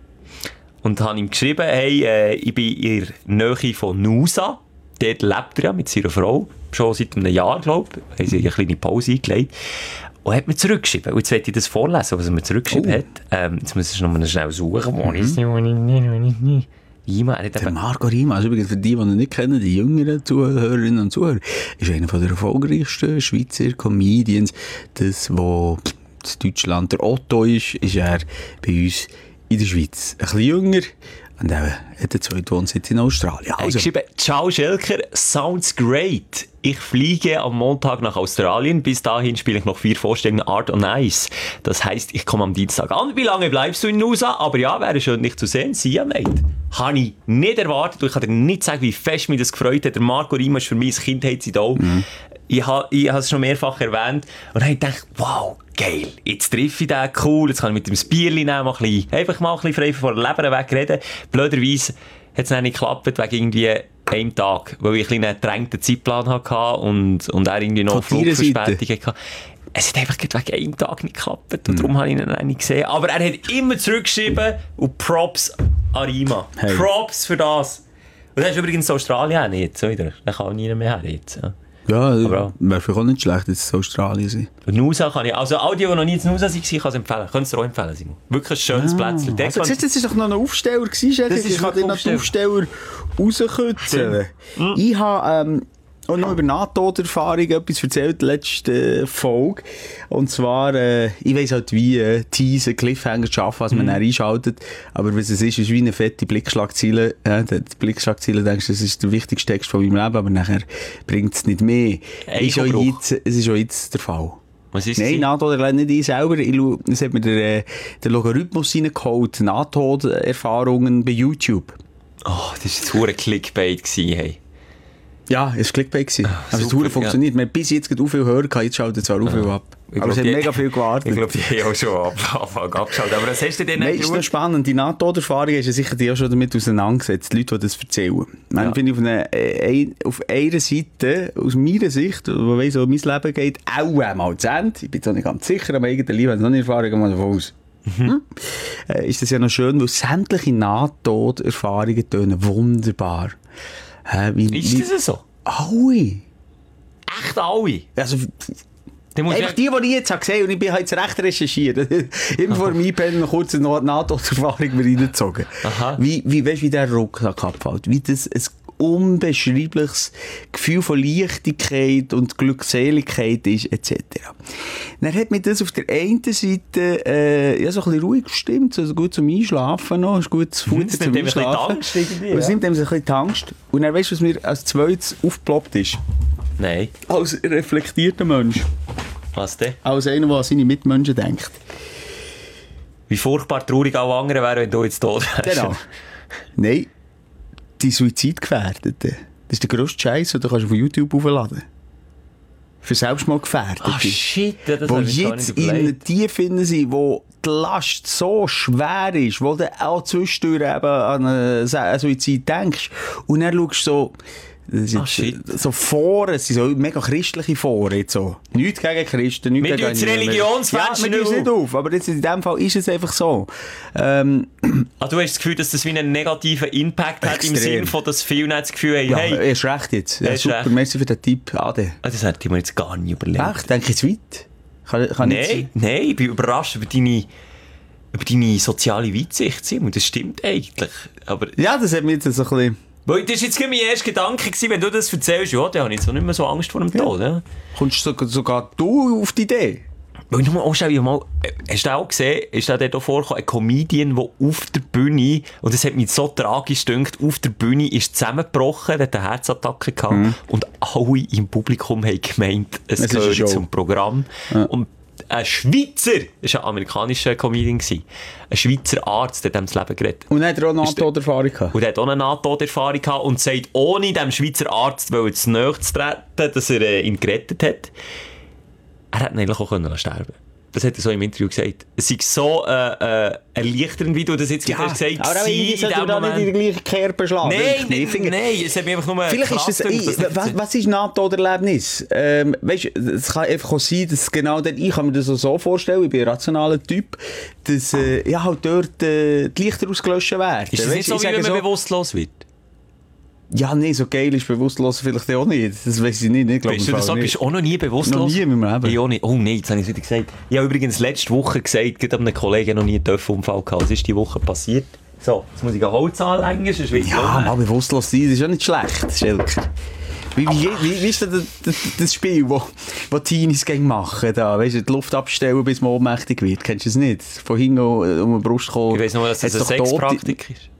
Und habe ihm geschrieben, hey, äh, ich bin in der Nähe von Nusa. Dort lebt er ja mit seiner Frau. Schon seit einem Jahr, glaube ich. Haben sie eine kleine Pause eingelegt. Und hat mir zurückgeschrieben. Und jetzt werde ich das vorlesen, was er mir zurückgeschrieben oh. hat. Ähm, jetzt muss ich noch mal schnell suchen. Wo ist es? Wo ist es? Rima, er der
Marco Rima, also übrigens für die, die ihn nicht kennen, die jüngeren Zuhörerinnen und Zuhörer, ist einer der erfolgreichsten Schweizer Comedians. Das, wo in Deutschland der Otto ist, ist er bei uns in der Schweiz. Ein bisschen jünger. Und er hat den zweiten Wohnsitz in Australien.
Also. Geschrieben, ciao Schelker, sounds great. Ich fliege am Montag nach Australien. Bis dahin spiele ich noch vier Vorstellungen Art on Ice. Das heisst, ich komme am Dienstag an. Wie lange bleibst du in Nusa? Aber ja, wäre schön, dich zu sehen. See ya, mate. Habe ich nicht erwartet. Ich kann dir nicht sagen, wie fest mich das gefreut hat. Der Marco Rima ist für mich ein Kindheitsidol. Mhm. Ich habe ich es schon mehrfach erwähnt. Und dann habe ich gedacht, wow, geil. Jetzt treffe ich den, cool. Jetzt kann ich mit dem Bierli nehmen, mal ein bisschen, einfach mal ein bisschen frei von der Leber weg reden. Blöderweise hat es dann nicht geklappt, wegen irgendwie einem Tag, weil ich ein einen gedrängten Zeitplan hatte und, und er irgendwie noch eine Flugverspätung hatte. Es hat einfach wegen einem Tag nicht geklappt und mm. darum habe ich ihn dann nicht gesehen. Aber er hat immer zurückgeschrieben und Props an Rima. Hey. Props für das. Und das ist übrigens Australien auch nicht, so wieder. Da kann niemand mehr her jetzt. Ja.
Ja, wäre vielleicht auch nicht schlecht, dass es Australien sein.
Nusa kann ich, also all die, die noch nie in Nusa waren, kann es empfehlen. Können es dir auch empfehlen, Simon. Wirklich ein schönes ah. Plätzchen.
Also, das, das ist doch noch ein Aufsteller gewesen, Chef.
Das ist
gerade noch den Aufsteller rauskützen. Mhm. Ich habe ähm, auch noch über Nahtoderfahrung etwas erzählt, letzte Folge. Und zwar, äh, ich weiss halt, wie äh, Teaser, Cliffhanger schaffen, was man mhm. dann einschaltet. Aber was es ist, ist wie eine fette Blickschlagzeile. Äh, die Blickschlagzeile denkst du, das ist der wichtigste Text von meinem Leben, aber nachher bringt es nicht mehr. Ist auch jetzt, es ist auch jetzt der Fall.
Was ist
Nein, Nahtoderfahrung nicht ich selber. Ich schau, es hat mir der, der Logarithmus reingeholt. Nahtoderfahrungen bei YouTube.
Oh, das war jetzt ein Clickbait gewesen, hey.
Ja, es war Clickbait. Ah, also es hat funktioniert. Ja. Wir haben bis jetzt so viel Hörer gehabt, jetzt schaltet zwar auch viel ab. Ich aber glaub, es hat die, mega viel gewartet.
Ich glaube, die haben auch schon ab, Anfang abgeschaltet. Aber was hast du denn
nicht? Ist noch spannend. Die Nahtoderfahrung ist ja sicher die auch schon damit auseinandergesetzt, die Leute, die das erzählen. Ja. Ich finde auf, eine, ein, auf einer Seite, aus meiner Sicht, wo weiss, wo mein Leben geht, auch einmal zu Ende. Ich bin jetzt auch nicht ganz sicher, aber irgendwie habe ich noch nicht Erfahrung, mal davon aus. Mhm. Hm? Äh, ist das ja noch schön, weil sämtliche Nahtoderfahrungen tönen wunderbar. Äh, wie,
ist das wie, so?
Alle.
Echt alle?
Also, einfach die, die ich jetzt habe gesehen, und ich bin jetzt recht recherchiert. Immer vor dem Einpennen noch kurz eine Nahtoderfahrung reingezogen. Wie, wie, weißt du, wie der Rucksack abfällt? Wie das ein unbeschreibliches Gefühl von Leichtigkeit und Glückseligkeit ist, et cetera. Dann hat mich das auf der einen Seite äh, ja, so ein bisschen ruhig gestimmt, also gut zum Einschlafen noch, ist gut zu Futter zum Einschlafen. Es nimmt ihm ein bisschen Angst. ein bisschen Angst. Und dann weißt du, was mir als zweites aufgeploppt ist?
Nein.
Als reflektierter Mensch.
Was denn?
Als einer, der an seine Mitmenschen denkt.
Wie furchtbar traurig alle anderen wären, wenn du jetzt tot wärst.
Genau. Nein. Die Suizidgefährdeten. Das ist der grösste Scheiß, den du von YouTube aufladen kannst. Für Selbstmordgefährdete.
Ah, shit, das
wo jetzt in einer Tiefe sind, wo die Last so schwer ist, wo du auch zwischendurch eben an einen Suizid denkst. Und dann schaust du so, das
ah, shit.
so Foren, es sind so mega christliche Foren. Jetzt so. Nichts gegen Christen, nichts gegen...
Mit Religionsfans.
Ja, wir tun es nicht auf, aber jetzt in dem Fall ist es einfach so. Ähm,
ah, du hast das Gefühl, dass das wie einen negativen Impact hat, extrem. Im Sinne von, dass viele nicht das Gefühl haben,
ja,
hey...
er ist recht jetzt. Ja, super, recht. Merci für den Tipp, Ade.
Ah, das hätte ich mir jetzt gar nicht überlegt.
Echt? Denke ich zu weit? Kann, kann
nein,
nicht...
nein, ich bin überrascht über deine... über deine soziale Weitsicht, Simon. Das stimmt eigentlich. Aber
ja, das hat mir jetzt so ein bisschen...
Weil das war jetzt mein erster Gedanke, wenn du das erzählst, ja, dann habe ich jetzt nicht mehr so Angst vor dem Tod. Ja. Ja.
Kommst du sogar, sogar du auf die Idee?
Weil du mal anschaust, mal, hast du auch gesehen, ist da dort vorgekommen, ein Comedian, der auf der Bühne, und das hat mich so tragisch gedacht, auf der Bühne ist zusammengebrochen, hat eine Herzattacke gehabt, mhm. und alle im Publikum haben gemeint, es, es gehört zum Programm. Ja. Und ein Schweizer, das war ein amerikanischer Comedian, ein Schweizer Arzt, der dem das Leben gerettet.
Und dann hat er auch eine Nahtoderfahrung gehabt.
Und er hat auch eine Nahtoderfahrung gehabt und sagt, ohne dem Schweizer Arzt zu nahe zu treten, dass er äh, ihn gerettet hat, er hätte ihn eigentlich auch können sterben. Das hat er so im Interview gesagt. Es ist so äh, äh, erleichternd, wie du das jetzt
ja,
gesagt hast.
Aber irgendwie sollte da nicht in die gleiche Kerbe schlagen.
Nein, nein, nein, es hat mich einfach nur
vielleicht ist das, ich, was, was ist Nahtoderlebnis? Ähm, weißt, es kann einfach auch sein, dass genau dort, ich kann mir das so vorstellen, ich bin ein rationaler Typ, dass äh, ja, halt dort äh, die Lichter ausgelöscht werden.
Ist das nicht so, wie wenn man so, bewusstlos wird?
Ja, nee, so geil ist bewusstlos vielleicht auch nicht. Das weiss ich nicht. Ich glaub,
weißt du, das so, bist du auch noch nie bewusstlos?
Noch nie in meinem Leben.
Ich auch nicht. Oh nein, jetzt habe ich es wieder gesagt. Ich habe übrigens letzte Woche gesagt, gerade einem Kollegen noch nie einen Töpfunfall gehabt. Was ist diese Woche passiert? So, jetzt muss ich ein Holz anlegen, sonst wird es
ja, mal bewusstlos sein, das ist ja nicht schlecht, Schelker. Wie, wie, wie, wie ist das, das, das Spiel, das wo, wo Teenies machen? Da? Weißt du, die Luft abstellen, bis man ohnmächtig wird. Kennst du es nicht? Von hinten um die Brust kommen.
Ich weiss nur, dass das eine Sexpraktik ist.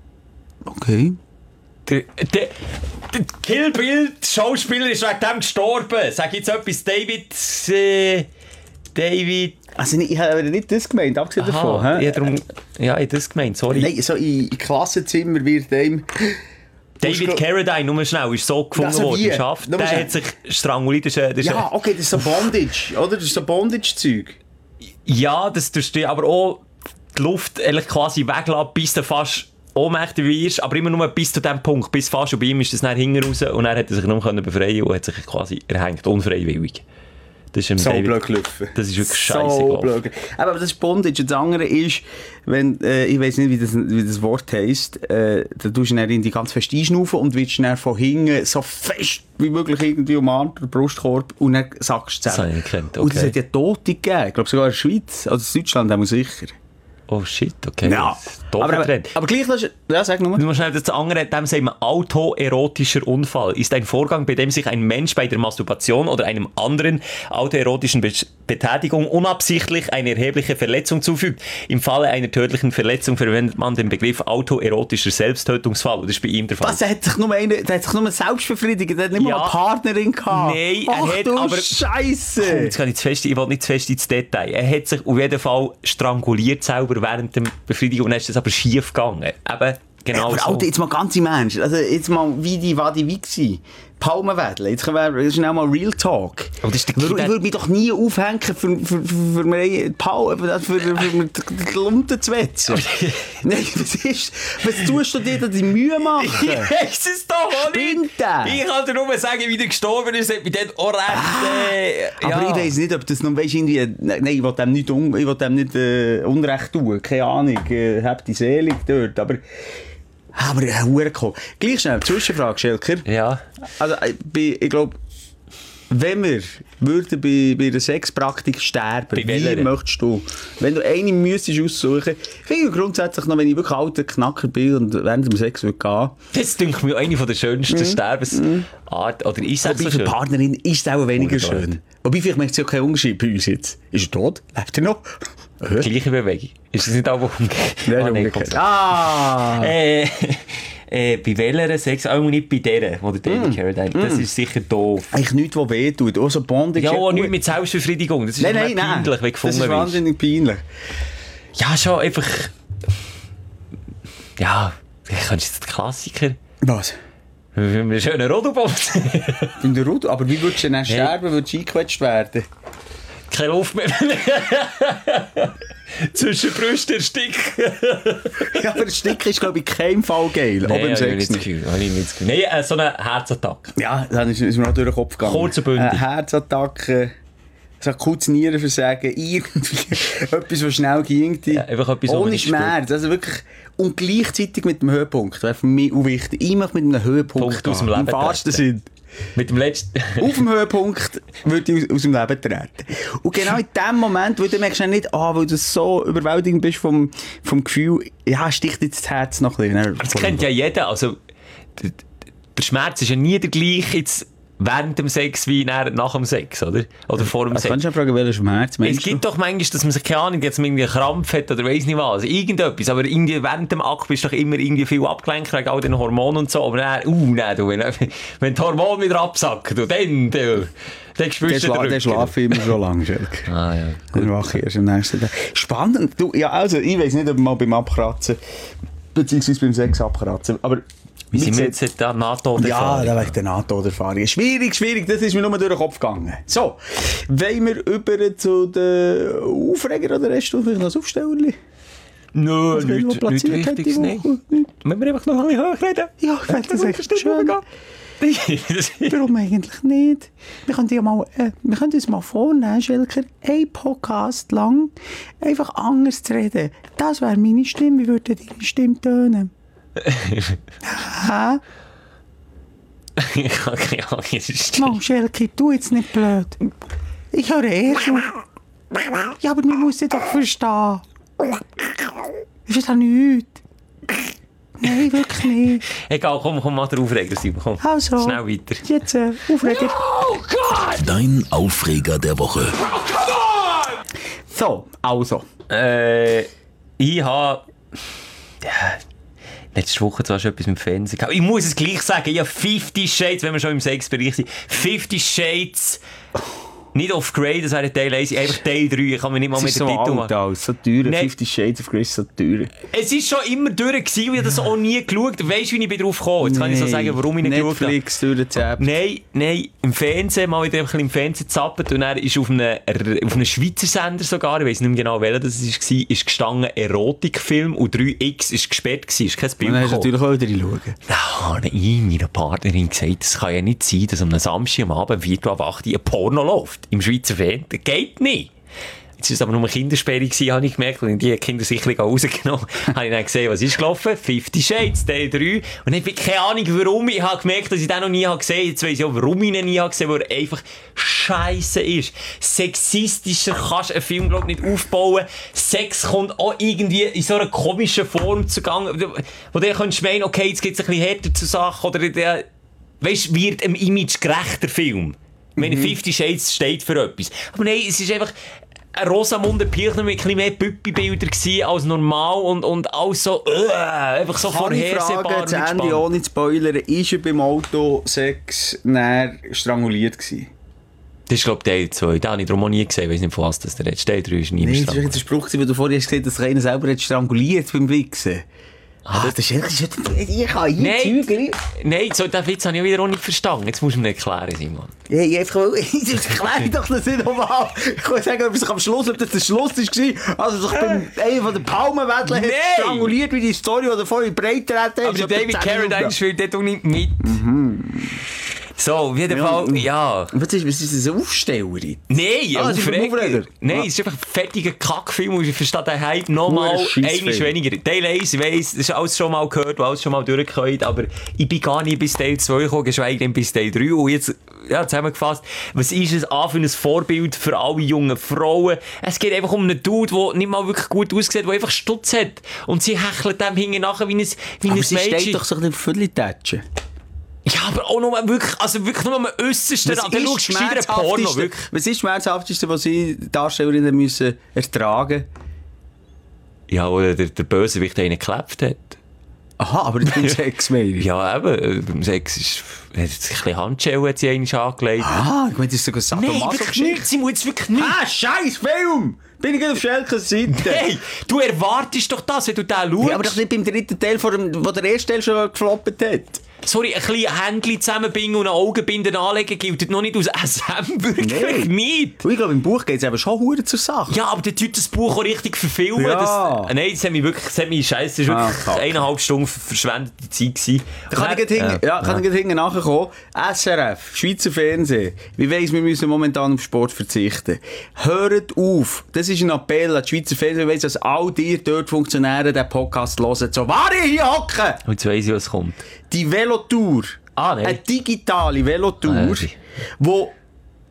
Okay.
Der, der, der Kill Bill Schauspieler ist wegen dem gestorben. Sag jetzt etwas, David. Äh, David.
Also nicht, ich habe nicht das gemeint, abgesehen davon. He?
Ja, darum, ja, ich habe das gemeint, sorry.
Nein, so im Klassenzimmer wird dem.
David Carradine, nur schnell, ist so gefunden
also
worden. Schafft. Der hat sich stranguliert. Das ist, das ist
ja, okay, das ist so Bondage, oder? Das ist so Bondage-Zeug.
Ja, das tust du aber auch die Luft quasi weglassen, bis du fast ohnmächtig wirst, aber immer nur bis zu dem Punkt, bis fast, und bei ihm ist das dann hinten raus und er hat sich nur befreien und hat sich quasi erhängt, unfreiwillig. Das ist
so
David,
blöd gelaufen.
Das ist wirklich scheiße.
So blöd. Aber das ist Bondage. Das andere ist, wenn, äh, ich weiss nicht, wie das, wie das Wort heisst, äh, da tust du dann in die ganz fest einschnaufen und willst dann von hinten so fest wie möglich irgendwie umarmt, den Brustkorb, und dann sackst du zusammen.
Das okay.
Und es hat ja Tote gegeben. Ich glaube sogar in der Schweiz, also in Deutschland haben wir sicher.
Oh shit, okay.
Ja, aber, aber, aber gleich, das ist, ja, sag nur.
Du musst schnell das andere, dem sagen wir autoerotischer Unfall. Ist ein Vorgang, bei dem sich ein Mensch bei der Masturbation oder einem anderen autoerotischen Be- Betätigung unabsichtlich eine erhebliche Verletzung zufügt. Im Falle einer tödlichen Verletzung verwendet man den Begriff autoerotischer Selbsttötungsfall. Das ist bei ihm der Fall.
Was, er hat sich nur, eine, der hat sich nur selbst befriedigt, er hat nicht ja. mal eine Partnerin gehabt.
Nein, er
Ach,
hat
du
aber...
Scheisse!
Komm, jetzt kann ich, zu fest, ich will nicht zu fest ins Detail. Er hat sich auf jeden Fall stranguliert selber während der Befriedigung, und dann ist das aber schief gegangen. Eben, genau
aber
so.
Alter, jetzt mal ganz im Ernst. Also jetzt mal, wie die, war die, wie gewesen? Palmenwedeln. Jetzt können wir schnell mal Real Talk.
Aber das ist der
ich würde mich doch nie aufhängen, für, für, für, für, für, Pal- für, für, für, für die Lumpen zu wetzen. Nein, was ist, was tust du dir da die Mühe machen?
Ich weiss es doch auch nicht. Ich kann dir nur sagen, wie der gestorben ist, hat mich dann auch recht...
Ah,
äh, ja.
Aber ich weiss nicht, ob das noch, weißt, irgendwie... Nein, ich will dem nicht, un, ich will dem nicht äh, Unrecht tun. Keine Ahnung, äh, hab die Selig dort, aber... Aber äh, cool. Gleich schnell, Zwischenfrage, Schelker.
Ja.
Also, ich, ich glaube, wenn wir würden bei, bei einer Sexpraktik sterben,
bei
wie
welcher?
möchtest du? Wenn du eine müsstest aussuchen, finde ich grundsätzlich noch, wenn ich wirklich alter Knacker bin und während dem Sex würde gehen.
Das denke mir eine der schönsten
mm.
Sterbensarten. Oder ist das
Wobei
so
für
schön?
die Partnerin ist es auch weniger
Oder
schön.
dort.
Wobei, vielleicht macht es ja keinen Unterschied bei uns jetzt. Ist er tot? Lebt er noch?
Gleiche Bewegung. Ist das nicht auch umgekehrt?
Nein,
Ah, nee,
umgekehrt. Ah!
Äh, äh, bei welcher Sex? Auch nicht bei der, wo der David
Mm.
Carradine. Das
Mm.
ist sicher doof.
Eigentlich nichts, was weh tut. Auch so Bondage.
Ja, auch nichts mit Selbstbefriedigung. Das ist
nein,
nein,
nein,
peinlich, wenn
nein.
gefunden
Das ist wahnsinnig peinlich.
Ja, schon einfach... Ja, ich kann jetzt den Klassiker...
Was?
Mit einem schönen Rodelbomb.
In der Rudel? Aber wie würdest du denn sterben? Würdest du eingequetscht werden?
Keine Luft mehr. Zwischen Brüsten ersticken.
Ja, aber Ersticken ist, glaube ich, in keinem Fall geil.
Nee,
auch beim Sex
nicht.
nicht.
Habe ich nicht das Gefühl. Nein, äh, so eine Herzattacke.
Ja, dann ist, ist mir noch durch den Kopf gegangen.
Kurz und bündig.
Äh, Herzattacke, so kurz Nierenversagen, irgendwie etwas, was schnell ging.
Ja, einfach etwas,
ohne Schmerz. Also wirklich, und gleichzeitig mit dem Höhepunkt. Wäre für mich auch wichtig. Ich möchte mit einem Höhepunkt
Punkt aus dem Leben
im wahrsten Sinn.
Mit dem letzten...
Auf dem Höhepunkt würde ich aus, aus dem Leben treten. Und genau in dem Moment, weil du merkst nicht, ah, weil du so überwältigend bist vom, vom Gefühl, ja, sticht jetzt das Herz noch ein bisschen.
Das kennt ja jeder. Also, der, der Schmerz ist ja nie der gleiche. Jetzt, während dem Sex wie nach, nach dem Sex, oder? Oder vor dem
Also
Sex.
kannst du fragen, welches Schmerz
Es
meinst du?
gibt doch manchmal, dass man sich, keine Ahnung, jetzt irgendwie einen Krampf hat oder weiss nicht was, irgendetwas, aber irgendwie während dem Akt bist du doch immer irgendwie viel abgelenkt wegen all den Hormonen und so, aber dann, uh, nein, du, wenn, wenn die Hormone wieder absacken, du, dann, du, dann spürst
Der,
du
Schla
den
der schlafe ich immer so lange, Schelke.
Ah, ja.
Dann wache ich erst am nächsten Tag. Spannend. Du, ja, also, ich weiss nicht, ob mal beim Abkratzen, beziehungsweise beim Sex abkratzen, aber...
Wie sind wir
gesagt-
jetzt da NATO-Erfahrung?
Ja, da wegen der NATO-Erfahrung. Schwierig, schwierig, das ist mir nur durch den Kopf gegangen. So, wollen wir über zu den Aufreger oder hast du vielleicht noch ein Aufstellerli?
Nö,
Was wir noch
nichts
platziert
nicht
haben die
Wichtiges, nein.
Woche? Nicht?
Müssen wir einfach noch ein bisschen hochreden?
Ja, ich fände das echt schön.
schön.
Warum eigentlich nicht? Wir können, ja mal, äh, wir können uns mal vornehmen, Schelker, ein Podcast lang einfach anders zu reden. Das wäre meine Stimme, wie würde deine Stimme tönen? Hä?
Ich habe keine Ahnung, es ist
Mann, Schelke, tu jetzt nicht blöd. Ich höre erst auf. Ja, aber man muss es doch verstehen. Ich verstehe nichts. Nein, wirklich nicht.
Egal, komm, komm mal der Aufreger, Simon, komm.
Also,
Schnell weiter.
jetzt äh, Aufreger.
Dein Aufreger der Woche.
So, also.
Äh, ich habe... Ja, letzte Woche zwar schon etwas mit dem Fernsehen gehabt. Ich muss es gleich sagen, ich habe Fifty Shades, wenn wir schon im Sexbereich sind, Fifty Shades... Nicht auf Grey, das wäre Teil eins, einfach Teil drei. Ich kann mir nicht mal
Es
mit
ist
dem
so
Titel
alt,
machen.
alles, so teuer.
Nein.
Fifty Shades of Grey ist so teuer.
Es ist schon immer durch gewesen, und ich habe das auch nie geschaut. Weißt du, wie ich bin drauf gekommen? Jetzt kann ich so sagen, warum ich nicht geschaut habe.
Netflix durchgezappt.
Nein, nein, im Fernsehen, mal wieder ein bisschen im Fernsehen zappet und er ist auf einem, auf einem Schweizer Sender sogar, ich weiss nicht mehr genau welcher das war, ist gestanden Erotikfilm und drei X ist gesperrt gewesen, ist kein Bild
Und dann hast du
gekommen.
natürlich auch wieder schauen.
Da habe ich meiner Partnerin gesagt, es kann ja nicht sein, dass am Samstag am Abend Viertel ab acht Uhr ein Porno läuft im Schweizer Fernsehen. Das geht nicht. Jetzt war es aber nur eine Kindersperre gewesen, habe ich gemerkt, und die Kindersicherung rausgenommen habe ich dann gesehen, was ist gelaufen? Fifty Shades, Teil drei. Und ich habe keine Ahnung, warum. Ich habe gemerkt, dass ich den noch nie habe gesehen habe. Jetzt weiss ich auch, warum ich ihn nie habe gesehen habe, weil er einfach scheisse ist. Sexistischer kannst du einen Film, glaube ich, nicht aufbauen. Sex kommt auch irgendwie in so einer komischen Form zugange, wo du kannst meinen, okay, jetzt geht es ein bisschen härter zur Sache, oder der, weißt, wird einem Image gerechter Film. Ich meine, Fifty Shades steht für etwas. Aber nein, es ist einfach ein Rosamunde Pilcher mit ein bisschen mehr Püppi-Bilder gewesen als normal und, und alles so, uh, einfach so
Kann ich
vorhersehbar.
fragen,
und
zu Ende
spannend.
ohne zu spoilern, ist er beim Autosex näher stranguliert gewesen?
Das ist, glaube ich, Teil zwei. Den habe ich darum auch nie gesehen. Ich weiss nicht, von was das der redet. Teil drei ist nie
Nein,
mehr
das war jetzt ein Spruch, weil du vorhin hast gesagt, dass sich einer selber hat stranguliert beim Wichsen. Ah, das ist echt... Ich kann
Nein.
Zeug...
Nein, so, den Witz habe ich wieder auch nicht verstanden. Jetzt musst du mir erklären, Simon.
Ja, ich einfach... Ich erkläre doch das nicht nochmal. Ich kann sagen, ob es sich am Schluss, ob das der Schluss war, also sich beim einen von den Palmenwetteln hat
Nein.
stranguliert, wie die Story, die vorhin breit hat.
Aber der David Carradine spielt dort auch nicht mit. So, auf jeden Fall, ja.
Was ist, was ist das, eine Aufstellerin?
Nein,
Ah,
ein
es ist ein
Aufreger.
Aufreger.
Nein,
Ah.
es ist einfach ein fertiger Kackfilm und ich verstehe den Hype nochmal
Hure Scheissfilm.
einiges weniger. Teil eins, ich weiss, das ist alles schon mal gehört und alles schon mal durchgehört, aber ich bin gar nicht bis Teil zwei gekommen, geschweige denn bis Teil drei. Und jetzt, ja, zusammengefasst, was ist es an für ein Vorbild für alle jungen Frauen? Es geht einfach um einen Dude, der nicht mal wirklich gut aussieht, der einfach Stutz hat. Und sie hechelt dem hinten nachher wie ein, wie ein
Aber sie
Mädchen.
steht doch so ein bisschen Viertel-Tätschen.
Ja, aber auch nur wirklich, also wirklich nur am äussersten Rand. Dann schaust du gescheiter Porno, wirklich.
Was ist das Schmerzhafteste, was sie Darstellerinnen müssen ertragen?
Ja, oder der, der Bösewicht einen geklebt hat.
Aha, aber das ist Sex mehr.
Ja, eben, beim Sex ist, hat sich ein bisschen Handschellen hat sie einmal angelegt.
Ah, ich meine, das ist sogar
Nein,
Sadomaso.
wirklich nicht, sie muss jetzt wirklich nicht.
Ah, scheiß Film! Bin ich auf Schelkes Seite.
Hey, du erwartest doch das, wenn du den schaust.
Ja, aber doch nicht beim dritten Teil, vor dem, wo der erste Teil schon gefloppt hat.
Sorry, ein bisschen Händchen zusammenbinden und eine Augenbinde anlegen gilt noch nicht aus S M, wirklich
Nein.
nicht.
Und ich glaube, im Buch geht es eben schon hure zur Sache.
Ja, aber der tut das Buch auch richtig verfilmen.
Ja.
Das, nein, das hat mich wirklich, das hat mich scheisse, das war
Ah,
wirklich
fuck.
eineinhalb Stunden verschwendete Zeit gewesen.
Da kann ich gleich hinten, ja, kann ich gleich hinten nachkommen. S R F, Schweizer Fernsehen. Wie weiss, wir müssen momentan auf Sport verzichten. Hört auf. Das ist ein Appell an die Schweizer Fernsehen. Ich weiss, dass all die dort Funktionäre den Podcast hören. So, war ich hier hocken?
Und jetzt weiss ich, was kommt.
Die Velotour.
Ah, nein.
Eine digitale Velotour,
Ah, ja.
wo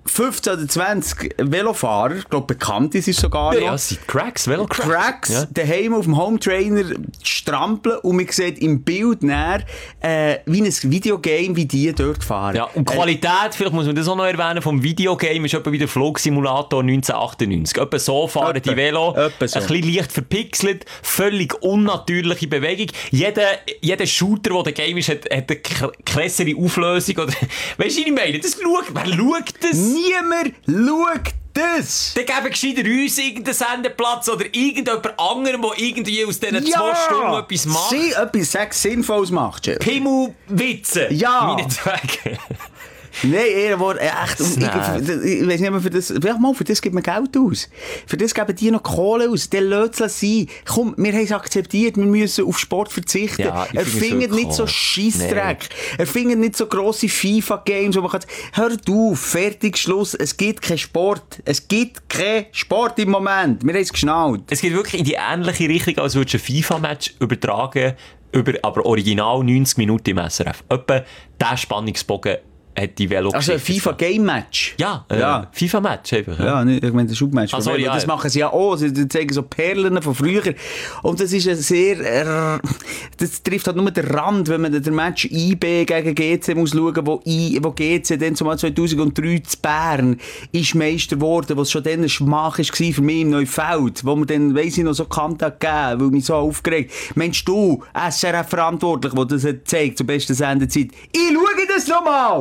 fünfzehn oder zwanzig Velofahrer, ich glaube bekannt ist es sogar noch.
Ja, es sind Cracks, Velocracks.
Cracks,
Ja.
daheim auf dem Hometrainer strampeln und man sieht im Bild näher, äh, wie ein Videogame, wie die dort fahren.
Ja, und die Qualität, vielleicht muss man das auch noch erwähnen, vom Videogame ist etwa wie der Flugsimulator neunzehnhundertachtundneunzig. Etwa so fahren
Etwa.
die Velo,
Etwa so.
ein bisschen leicht verpixelt, völlig unnatürliche Bewegung. Jeder, jeder Shooter, der der Game ist, hat, hat eine k- krassere Auflösung. Oder, weißt du, was ich meine? Das schaut, wer schaut das?
Niemand schaut das!
Dann geben gescheiter uns irgendeinen Sendeplatz oder irgendjemand anderem, der irgendwie aus diesen zwei Stunden etwas macht.
Sie etwas sechs Sinnvolles macht, Chef.
Pimmelwitze.
Ja.
Meinetwegen.
Nein, eher war echt. Ich, ich, ich weiß nicht mehr, für das, vielleicht mal, für das gibt man Geld aus. Für das geben die noch Kohle aus. Der lässt es sein. Komm, wir haben es akzeptiert, wir müssen auf Sport verzichten.
Ja, ich
er
finde es
findet
wirklich
nicht so
cool.
Scheissdreck. Er findet nicht so grosse FIFA-Games, wo man kann, hört auf, fertig, Schluss. Es gibt keinen Sport. Es gibt keinen Sport im Moment. Wir haben es geschnallt.
Es geht wirklich in die ähnliche Richtung, als würdest du ein FIFA-Match übertragen, über, aber original neunzig Minuten im S R F. Etwa der Spannungsbogen hat die Velo
Also ein FIFA-Game-Match.
Ja, äh,
Ja.
FIFA-Match einfach.
Ja, nicht, ich meine, das Schubmatch.
Ah, sorry, ja.
Das machen sie ja auch. Sie zeigen so Perlen von früher. Und das ist ein sehr, äh, das trifft halt nur den Rand, wenn man den Match I B gegen G C muss schauen, wo, I, wo G C dann zumal zweitausenddrei zu Bern ist Meister geworden, was schon dann ein Schmach war für mich im Neufeld, wo man dann, weiss ich noch, so Kante hat gegeben, weil mich so aufgeregt. Meinst du, S R F-verantwortlich, der das hat gezeigt, zur besten Sendezeit, ich schaue das nochmal!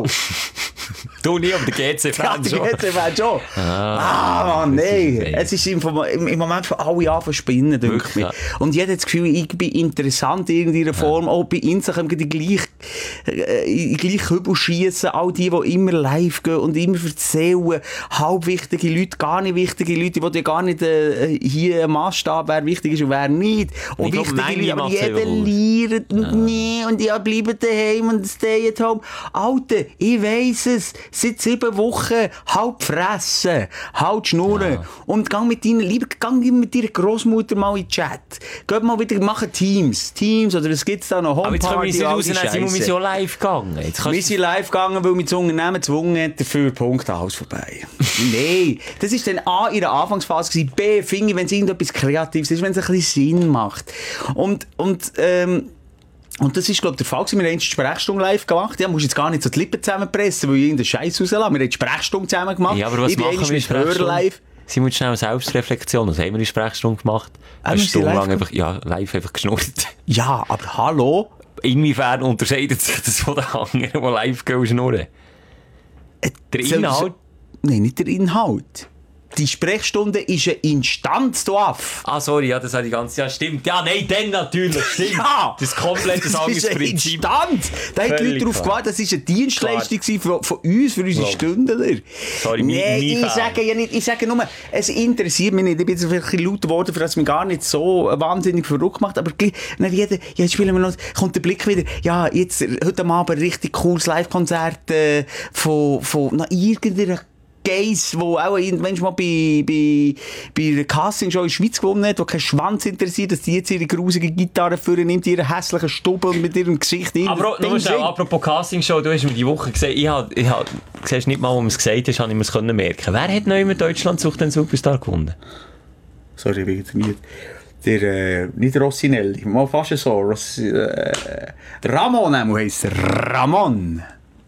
Du nie, aber der G C-Fan
Ja,
schon.
die G C-Fan schon. Ah, Mann, nein. Es ist im, im, im Moment von alle an spinnen, denke ich.
Wirklich,
Und jeder hat das Gefühl, ich bin interessant in irgendeiner Form. Auch bei Instagram die gleich, äh, in gleich Kübel schiessen. All die, die immer live gehen und immer erzählen. Halbwichtige Leute, gar nicht wichtige Leute, die dir gar nicht äh, hier ein Maßstab, wer wichtig ist und wer nicht. Und
Ich glaub,
wichtige
nein,
Leute, aber
niemand
jeder
selber.
liert und nie und ja, bleiben daheim und stay at home. Alter, ich weiss es. Seit sieben Wochen halb fressen, halb schnurren. Ja. Und gang mit deiner, lieber, gang mit deiner Großmutter mal in den Chat. Geht mal wieder, machen Teams. Teams, oder es gibt da noch
Aber jetzt können wir uns
Homeparty,
nicht rausnehmen, sind wir so live gegangen. Jetzt
wir
kannst
sind live gegangen, weil wir das Unternehmen gezwungen hat, dafür Punkt, alles vorbei. Nein, das war dann A, in der Anfangsphase gewesen, B, finde ich, wenn es irgendetwas Kreatives ist, wenn es ein bisschen Sinn macht. Und, und, ähm, Und das ist, glaube ich, der Fall gewesen. Wir haben die Sprechstunde live gemacht. Ja, musst jetzt gar nicht so die Lippen zusammenpressen, weil ich irgendeinen Scheiß rauslasse. Wir haben die Sprechstunde zusammen gemacht.
Ja, aber was
ich bin
machen wir in
mit
Sprechstunde?
Hörer live.
Sie muss schnell eine Selbstreflexion. Was haben wir in Sprechstunde gemacht?
Ah,
Eine
wir sind
Stunde
live
lang einfach, ja, live einfach geschnurrt.
Ja, aber hallo?
Inwiefern unterscheidet sich das von den anderen, die live gehen und schnurren? Der Inhalt?
Nein, nicht der Inhalt. Die Sprechstunde ist eine Instanz, du Aff.
Ah, sorry, ja, das habe ich ganz, ja, stimmt. Ja, nein, dann natürlich, stimmt.
Ja.
Das ist komplett ein
Das
anderes
ist eine
Prinzip.
Instanz. Da haben die
Völlig
Leute darauf
klar.
gewartet. Das war eine Dienstleistung von, von uns, für unsere
Klar.
Stündler.
Sorry, mein-
nee,
mein
ich
Fan.
sage ja nicht, ich sage nur, es interessiert mich nicht. Ich bin jetzt vielleicht ein bisschen laut geworden, für das es mich gar nicht so wahnsinnig verrückt macht. Aber gleich, dann jeder, ja, jetzt spielen wir noch, kommt der Blick wieder, ja, jetzt, heute Abend ein richtig cooles Live-Konzert äh, von, von, na, irgendeiner Geis, wo auch irgendwann mal bei, bei, bei einer Castingshow in der Schweiz gewonnen hat, wo kein Schwanz interessiert, dass die jetzt ihre grusige Gitarre führen, nimmt ihre hässlichen Stube und mit ihrem Gesicht in
Aber nur schnell, apropos Castingshow, du hast mir die Woche gesagt, ich habe, ich habe, du siehst nicht mal, wo man es gesagt hat, habe ich mir es können merken. Wer hat neu mit Deutschland sucht den Superstar gewonnen?
Sorry, ich bin jetzt nicht. Der, äh, nicht Rossinelli, mal fast so. Rossi, äh, Ramon heisst er. Ramon.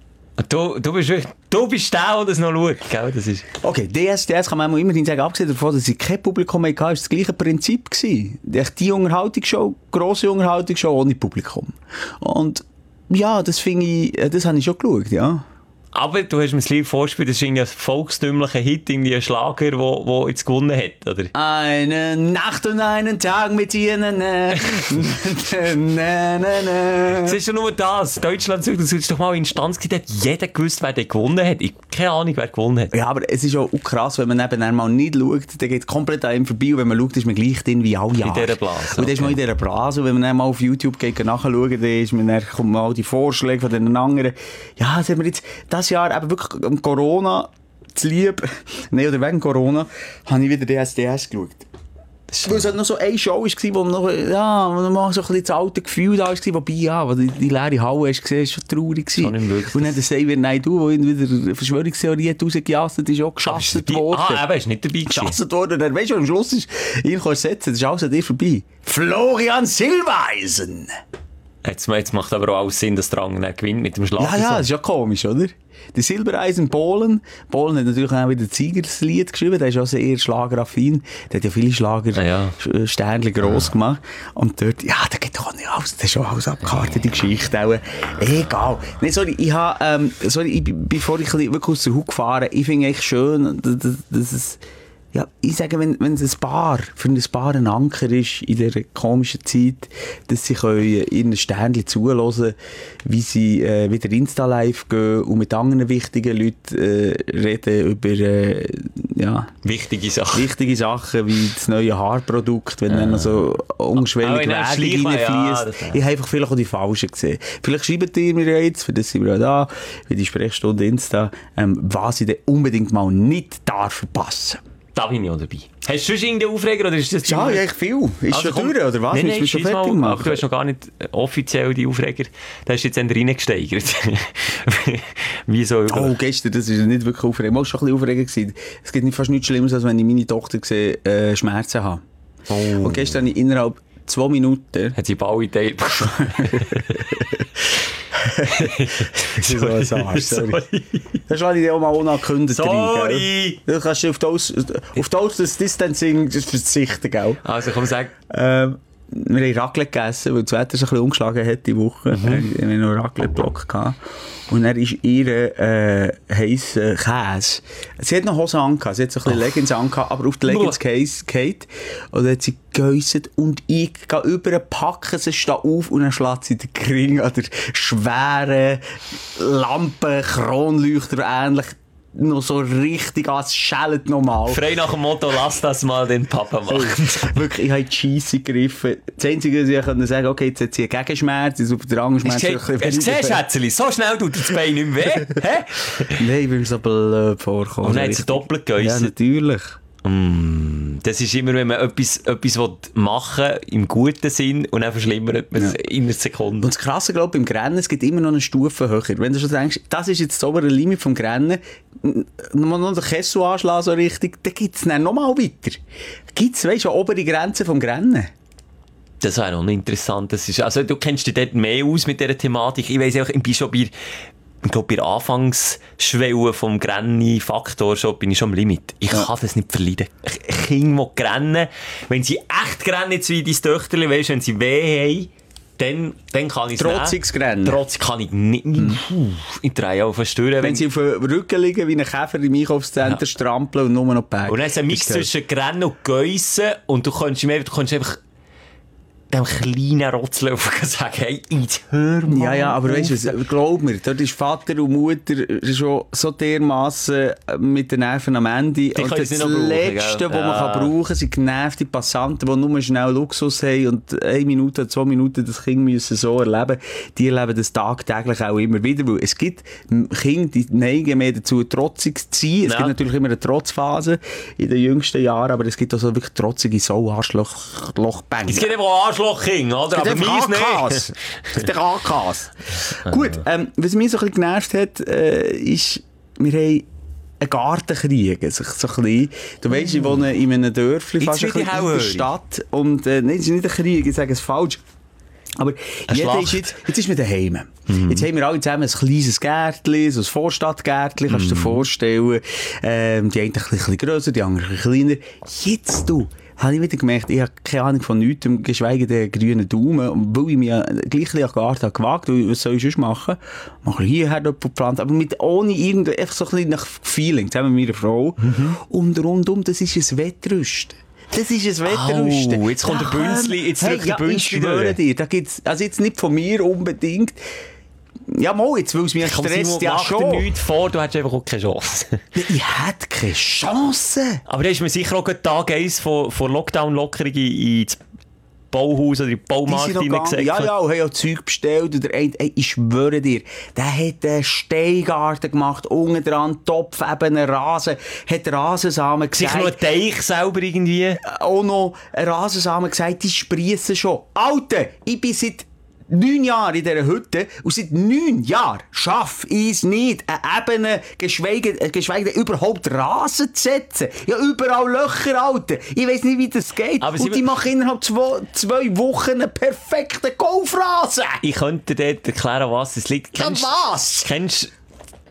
Du, du bist wirklich, du bist der, der das noch schaut, gell? Das ist...
Okay, D S D S kann man immerhin sagen, abgesehen davon, dass ich kein Publikum hatte, war das gleiche Prinzip gewesen. Die Unterhaltungsshow, grosse Unterhaltungsshow ohne Publikum. Und ja, das finde ich, das habe ich schon geschaut, ja.
Aber du hast mir das Lied vorgespielt, das ist irgendwie ein volkstümlicher Hit, irgendwie ein Schlager, der wo, wo jetzt gewonnen hat, oder?
Eine Nacht und einen Tag mit dir, na, na, na, na, na.
Es ist ja nur das. Deutschland sucht, das ist doch mal eine Instanz gegeben, hat jeder gewusst, wer den gewonnen hat. Ich habe keine Ahnung, wer gewonnen hat.
Ja, aber es ist auch krass, wenn man eben mal nicht schaut, dann geht es komplett an ihm vorbei. Und wenn man schaut, ist man gleich drin wie alle Jahre.
In dieser Blase.
Und dann ist man in dieser Blase. Und wenn man dann mal auf YouTube geht, nachschaut, dann, ist man, dann kommen mal die Vorschläge von den anderen. Ja, das haben wir jetzt das Jahr eben wirklich um Corona zu lieb, nein, oder wegen Corona, habe ich wieder D S D S geschaut. Weil es halt noch so eine Show war, wo noch, ja, wo noch mal so ein bisschen das alte Gefühl da war, wobei, ja, wo die, die leere Halle hast gesehen, war schon traurig.
Schon im
Und dann der Xavier Naidoo, wo wieder eine Verschwörungstheorie hat rausgejasset, ist auch geschasset worden.
Ah, er ist nicht dabei gewesen.
Geschasset worden. Und weißt du, am Schluss ist, ihn kannst du setzen, das ist alles an dir vorbei. Florian Silbereisen!
Jetzt, jetzt macht aber auch alles Sinn, dass der andere gewinnt mit dem Schlag.
Ja, ja, das ist ja komisch, oder? Der Silbereisen Bohlen. Bohlen hat natürlich auch wieder Zigers Lied geschrieben. Der ist auch sehr schlageraffin. Der hat ja viele Schlager
ah, ja.
Sternchen gross ja. gemacht. Und dort, ja, da geht doch nicht alles. Das ist schon alles abgekartet, die Geschichte auch. Egal. Nee, sorry, ich habe, ähm, sorry, ich, bevor ich wirklich aus der Haut gefahren, ich finde echt schön, dass, dass es, ja, ich sage, wenn, wenn es ein Paar, für ein Paar ein Anker ist in dieser komischen Zeit, dass sie können ihren Sternchen zuhören, wie sie äh, wieder Insta-Live gehen und mit anderen wichtigen Leuten äh, reden über äh, ja,
wichtige Sachen.
Wichtige Sachen wie das neue Haarprodukt, wenn ja. dann noch so ungeschwellig Werbung reinfließt. Ja, ich habe einfach vielleicht auch die Falschen gesehen. Vielleicht schreibt ihr mir jetzt, für das sind wir auch da, für die Sprechstunde Insta, ähm, was ich dann unbedingt mal nicht darf verpassen.
Da bin ich auch dabei. Hast du schon irgendeinen Aufreger? Oder ist das
ja, ja, ich viel. Ist also, schon durch, oder was?
Nein, nein,
schon
fertig mal, aber du hast noch gar nicht offiziell die Aufreger. Da hast du jetzt reingesteigert. Wie so über...
Oh, gestern, das war nicht wirklich aufregend. Es war schon ein bisschen aufregend gewesen. Es gibt nicht fast nichts Schlimmes, als wenn ich meine Tochter sehe, äh, Schmerzen habe. Oh. Und gestern habe ich innerhalb zwei Minuten...
Hat sie Ball in Teil
so ein Arsch, sorry. sorry. Das lasse ich dir auch mal unangekündigt
sorry.
rein, gell? Du kannst auf das, auf das Distancing verzichten, gell?
Also komm, sag.
Ähm, wir haben Raclette gegessen, weil das Wetter sich ein bisschen umgeschlagen hat die Woche. Mhm. Wir hatten noch einen Raclette-Block gehabt. Und dann ist ihr äh, heissen Käse. Sie hat noch Hosen angehabt, sie hat so ein bisschen Leggings angehabt, aber auf die Leggings geht. Und dann hat sie gegessen und ich gehe über, packe sie, stehe auf und dann schlägt sie den Kring an der schweren Lampe, Kronleuchter ähnlich noch so richtig an, es schellt nochmal.
Frei nach dem Motto, lass das mal den Papa machen.
Wirklich, ich habe die Scheisse gegriffen. Das Einzige, was ich sagen konnte, okay, jetzt hat sie einen Gegenschmerz, jetzt auf der anderen Schmerz.
Hast du gesehen, Schätzeli, so schnell tut das Bein nicht mehr weh? Hä?
Nein, ich bin mir so blöd vorgekommen.
Und dann hat sie doppelt gegessen?
Ja, natürlich.
Mm, das ist immer, wenn man etwas, etwas machen will, im guten Sinn, und dann verschlimmert man es ja. in einer Sekunde.
Und das Krasse, glaube ich, beim Grennen, es gibt immer noch eine Stufe höher. Wenn du schon denkst, das ist jetzt das obere Limit vom Grennen, nochmal noch den Kessel anschlagen so richtig, dann gibt es dann nochmal weiter. Gibt es, weißt du, eine obere Grenze vom Grennen?
Das wäre noch interessant. Das ist, also, du kennst dich dort mehr aus mit dieser Thematik. Ich weiss auch, ich bin schon bei... Ich glaube, bei der Anfangsschwelle vom Grenni-Faktor schon, bin ich schon am Limit. Ich ja. kann das nicht verleiden. Kinder, die rennen, wenn sie echt rennen, jetzt wie dein Töchterchen, weißt, wenn sie weh haben, dann, dann kann ich es nicht.
Trotziges Rennen.
Trotzig kann ich nicht. Mhm. Ich drehe auf den Stirn.
Wenn, wenn sie auf dem Rücken liegen, wie ein Käfer im Einkaufszentrum, ja. strampeln und nur noch Berg.
Und dann ist ein Mix zwischen Rennen und Geissen und du kannst, du kannst einfach dem kleinen Rotzlöffel sagen, hey, jetzt hör mal.
Ja, ja, aber weißt du, glaub mir, dort ist Vater und Mutter schon so dermassen mit den Nerven am Ende.
Die
und das Letzte, was ja. man kann brauchen, sind genervte Passanten, die nur schnell Luxus haben und eine Minute, zwei Minuten das Kind müssen so erleben. Die erleben das tagtäglich auch immer wieder, weil es gibt Kinder, die neigen mehr dazu, trotzig zu sein. Es ja. gibt natürlich immer eine Trotzphase in den jüngsten Jahren, aber es gibt auch so wirklich trotzige Sau-Arschloch-Bänge.
Es gibt eben auch Arschloch-King, oder? Aber mies nicht.
Das ist der A Ks. Gut, ähm, was mich so ein bisschen genervt hat, äh, ist, wir haben einen Gartenkrieg. So, so ein bisschen. Du weisst, ich wohne in einem Dörfli, fast ein bisschen in der Stadt. Und, äh, nein, es ist nicht ein Krieg, ich sage es falsch. Aber jeder ist jetzt, jetzt ist man daheim. Mm. Jetzt haben wir alle zusammen ein kleines Gärtchen, so ein Vorstadtgärtchen, kannst du mm. dir vorstellen. Ähm, die einen ein bisschen grösser, die anderen ein bisschen kleiner. Jetzt, du, habe ich wieder gemerkt, ich habe keine Ahnung von nichts, geschweige den grünen Daumen. Und weil ich mich ja gleich ein bisschen an den Garten gewagt habe, was soll ich sonst machen? Mache ich hierher gepflanzt, aber mit, ohne irgendwie, einfach so ein bisschen nach Feeling, zusammen mit meiner Frau. Mhm. Und rundum, das ist ein Wettrüsten. Das ist ein Wettrüsten.
Oh, jetzt kommt der Bünzli, jetzt drückt hey, der
ja,
Bünzli
ich schwöre dir, da gibt's, also jetzt nicht von mir unbedingt. Ja, mal, jetzt, weil es mich stresst, ja schon.
Mach dir nichts vor, du hättest einfach auch keine Chance.
Ich hätte keine Chance.
Aber da ist mir sicher auch Tag eins von, von Lockdown-Lockerung ins Bauhaus oder in den Baumarkt reingesäckelt.
Ja, ja, und haben auch Zeug bestellt. Oder ein, ey, ich schwöre dir, der hat einen Steingarten gemacht, unten dran, Topf, eben einen Rasen, hat Rasensamen gesagt.
Sich noch einen Teich selber irgendwie.
Auch noch einen Rasensamen gesagt, die sprießen schon. Alter, ich bin seit neun Jahren in dieser Hütte und seit neun Jahren schaffe ich es nicht, eine Ebene, geschweige, geschweige denn überhaupt Rasen zu setzen. Ja, überall Löcher, Alter. Ich weiss nicht, wie das geht.
Aber
und die machen innerhalb zwei, zwei Wochen einen perfekten Golfrasen.
Ich könnte dir dort erklären, was es liegt. Kennst,
ja, was?
Kennst du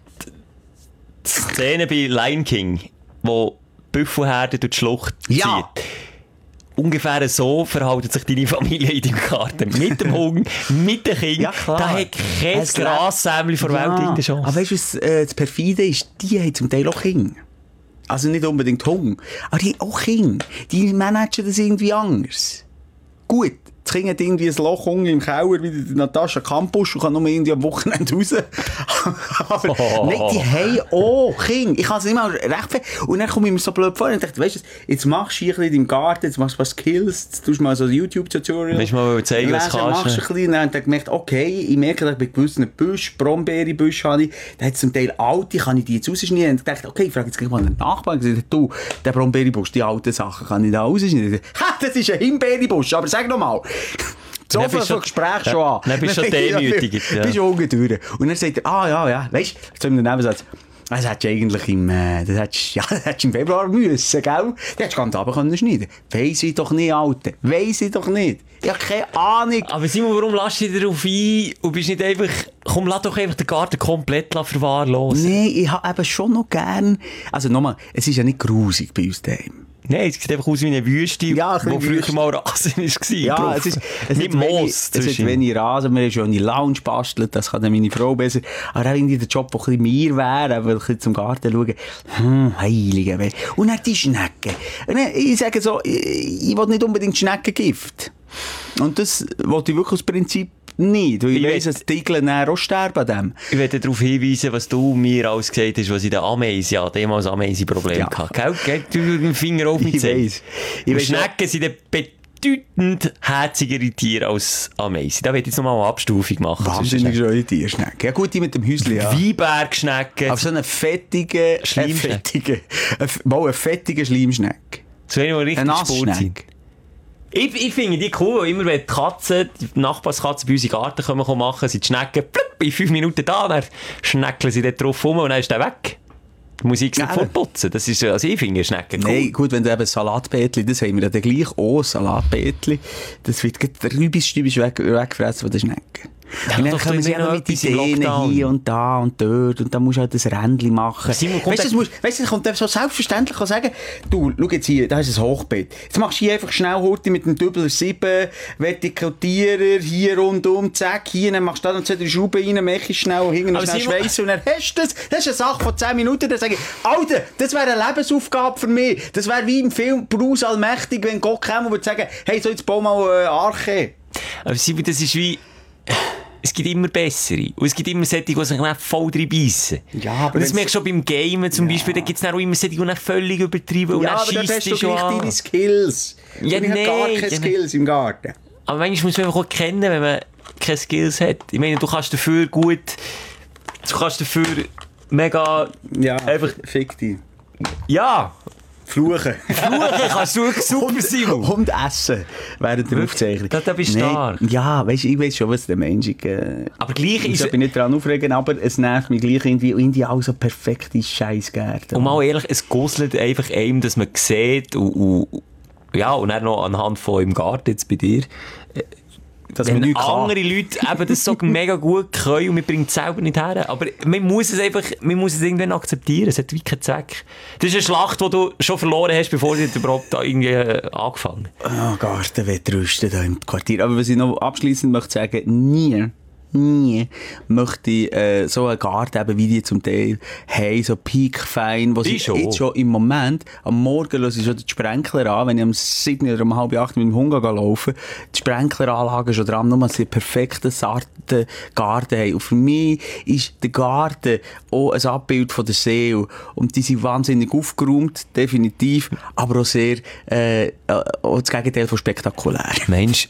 die Szene bei Lion King, wo Büffelherde durch die Schlucht zieht?
Ja.
Ungefähr so verhält sich deine Familie in deinem Garten. Mit dem Hund, mit den Kindern.
Ja, klar.
Da hat kein
Es
Grassämli vor der
Ja,
Welt irgendeine Chance.
aber weißt du, was äh, das Perfide ist? Die haben zum Teil auch Kinder. Also nicht unbedingt Hunger. Aber die haben auch Kinder. Die managen das irgendwie anders. Gut. Das Kind hat irgendwie ein Loch unten im Keller, wie die Natascha Campus, und kann nur irgendwie am Wochenende raus. Aber
Oh.
nein, die haben auch Kinder. Ich kann es nicht mal recht ver... Und dann komme ich mir so blöd vor und dachte, weißt du, jetzt machst du hier ein bisschen in deinem Garten, jetzt machst du ein paar Skills, jetzt tust du mal so ein YouTube-Tutorial.
Willst du mal zeigen, was
lesen,
kannst,
machst du ein bisschen. Und dann habe ich gemerkt, okay, ich merke, dass ich bei gewissen Büschen, Brombeerenbüschen habe ich, da hat es zum Teil alte, kann ich die jetzt rausschneiden? Und ich dachte, okay, ich frage jetzt gleich mal einen Nachbarn. Ich gesagt, du, der Brombeerenbusch, die alten Sachen, kann ich da rausschneiden? Ha, das ist ein Himbeerenbusch, aber sag noch mal. So
Dann
viel
bist
von
du-
Gespräch
ja,
schon an.
dann bist du schon demütigend, ja.
Bist du ungeduldig. Und dann sagt er, ah ja, ja, weißt du, so im Nebensatz, das hättest du eigentlich im, äh, das hättest, ja, das hättest du im Februar müssen, gell? Das hättest du ganz runter können schneiden. Weiss ich doch nicht, Alter. Weiss ich doch nicht. Ich habe keine Ahnung.
Aber Simon, warum lässt du dich darauf ein und bist nicht einfach... Komm, lass doch einfach den Garten komplett verwahrlosen.
Nein, ich habe eben schon noch gern, also nochmal, es ist ja nicht grusig bei uns daheim.
Nein, es sieht einfach aus wie eine Wüste,
Ja, ein
wo
bisschen
früher
Wüste.
mal Rasen war.
Ja,
drauf.
es ist, es
Mit
hat wenig,
Moos
es hat
zwischen.
wenig Rasen, wir haben schon eine Lounge bastelt, das kann dann meine Frau besser. Aber auch irgendwie der Job, der ein bisschen mir wäre, weil ich zum Garten schaue, hm, heilige Welt. Und dann die Schnecken. Und dann, ich sage so, ich, ich will nicht unbedingt Schneckengift. Und das wollte ich wirklich aus Prinzip nicht, weil ich,
Ich
weiss,
will-
dass die Igel dann auch sterben an dem.
Ich werde darauf hinweisen, was du mir alles gesagt hast, was in der Ameise, ja, damals Ameise-Problem
Ja.
hatte. Gell? Gell? Du mit dem Finger auf mich
Ich weiss. Ich
Und
weiss schon-
Schnecken sind dann bedeutend herzigere Tiere als Ameise. Da werde ich jetzt nochmal eine Abstufung machen.
Wahnsinnig schöne Tierschnecken. Ja gut, die mit dem Häuschen, ja.
Weinbergschnecken.
Aber so eine fettige,
Schleimschnecke.
Eine fettige, eine, mal eine fettige Schleimschnecke.
So eine, die
Eine
richtig spurt sind.
Nassschnecke.
Ich, ich finde die cool, weil immer wenn die Katzen, die Nachbarskatzen bei uns in den Garten kommen, kommen machen, sind die Schnecken plupp, in fünf Minuten da, dann schneckeln sie dort drauf rum und dann ist der weg. Die Musik ist nicht
Ja.
fortputzen. Das ist, also ich finde Schnecken cool.
Nein, gut, wenn du eben Salatbätli, das haben wir ja dann gleich auch, Salatbätli, das wird gleich rübisch-stübisch weg, weggefressen von den Schnecken.
Ja,
Und dann
doch,
kommen
dann
sie
noch
auch noch mit
etwas im
Ideen
Lockdown.
hier und da und dort und dann musst du halt ein Rändchen machen.
Simon, kommt
Weißt du, das musst- weißt du, das kommt dann so selbstverständlich kann sagen, du, schau jetzt hier, da ist ein Hochbett. Jetzt machst du hier einfach schnell Horti mit dem Doppler sieben, Vertikaltierer, hier rundum, zack, hier, dann machst du da noch zwei, drei Schrauben rein, machst es schnell, hinten noch
Aber
schnell
Simon-
schweissen und dann hast du das. Das ist eine Sache von zehn Minuten, dann sage ich, Alter, das wäre eine Lebensaufgabe für mich. Das wäre wie im Film Bruce Allmächtig, wenn Gott käme und würde sagen, hey, so jetzt bau mal eine Arche.
Aber Simon, das ist wie... Es gibt immer bessere. Und es gibt immer solche, die sich dann voll drin beissen.
Ja, aber
und das
wenn's-
merkst du schon beim Gamen zum Beispiel, da gibt es dann auch immer solche, die dann völlig übertrieben und
Ja,
dann
aber dann
scheisst
hast du
dich schon
gleich
an.
deine Skills.
Ja,
und ich habe gar
nein,
keine
ja,
Skills im Garten.
Aber manchmal muss man einfach auch kennen, wenn man keine Skills hat. Ich meine, du kannst dafür gut... Du kannst dafür mega...
Ja,
Einfach-
fick dich.
Ja!
Fluchen.
Fluchen kannst du super, Simon.
Und essen während der Aufzeichnung.
Da- da bist du
Nein,
stark.
Ja, weißt du, ich weiss schon, was der Mensch äh,
Aber gleich
ich
ist...
soll mich nicht daran aufregen, aber es nervt mich gleich irgendwie, irgendwie auch so perfekte Scheissgärten.
Und mal ehrlich, es gusselt einfach einem, dass man sieht und, und, ja, und dann noch anhand von im Garten jetzt bei dir,
dass man
wenn
nichts kann.
andere Leute eben das so mega gut können und man bringt es selber nicht her. Aber man muss es einfach, man muss es irgendwann akzeptieren. Es hat wie keinen Zweck. Das ist eine Schlacht, die du schon verloren hast, bevor du überhaupt da irgendwie äh, angefangen hast.
Oh, Gartenwettrüsten da im Quartier. Aber was ich noch abschliessend möchte sagen, nie, nie möchte ich äh, so einen Garten eben, wie die zum Teil haben, so piekfein, wo sie
schon.
jetzt schon im Moment, am Morgen höre ich schon die Sprenkler an, wenn ich um sieben oder um halb acht mit dem Hund laufe, die Sprenkleranlage schon dran, nur, dass sie einen perfekten, sarten Garten haben. Und für mich ist der Garten auch ein Abbild von der Seele. Und die sind wahnsinnig aufgeräumt, definitiv, aber auch sehr, äh, auch das Gegenteil von spektakulär.
Mensch,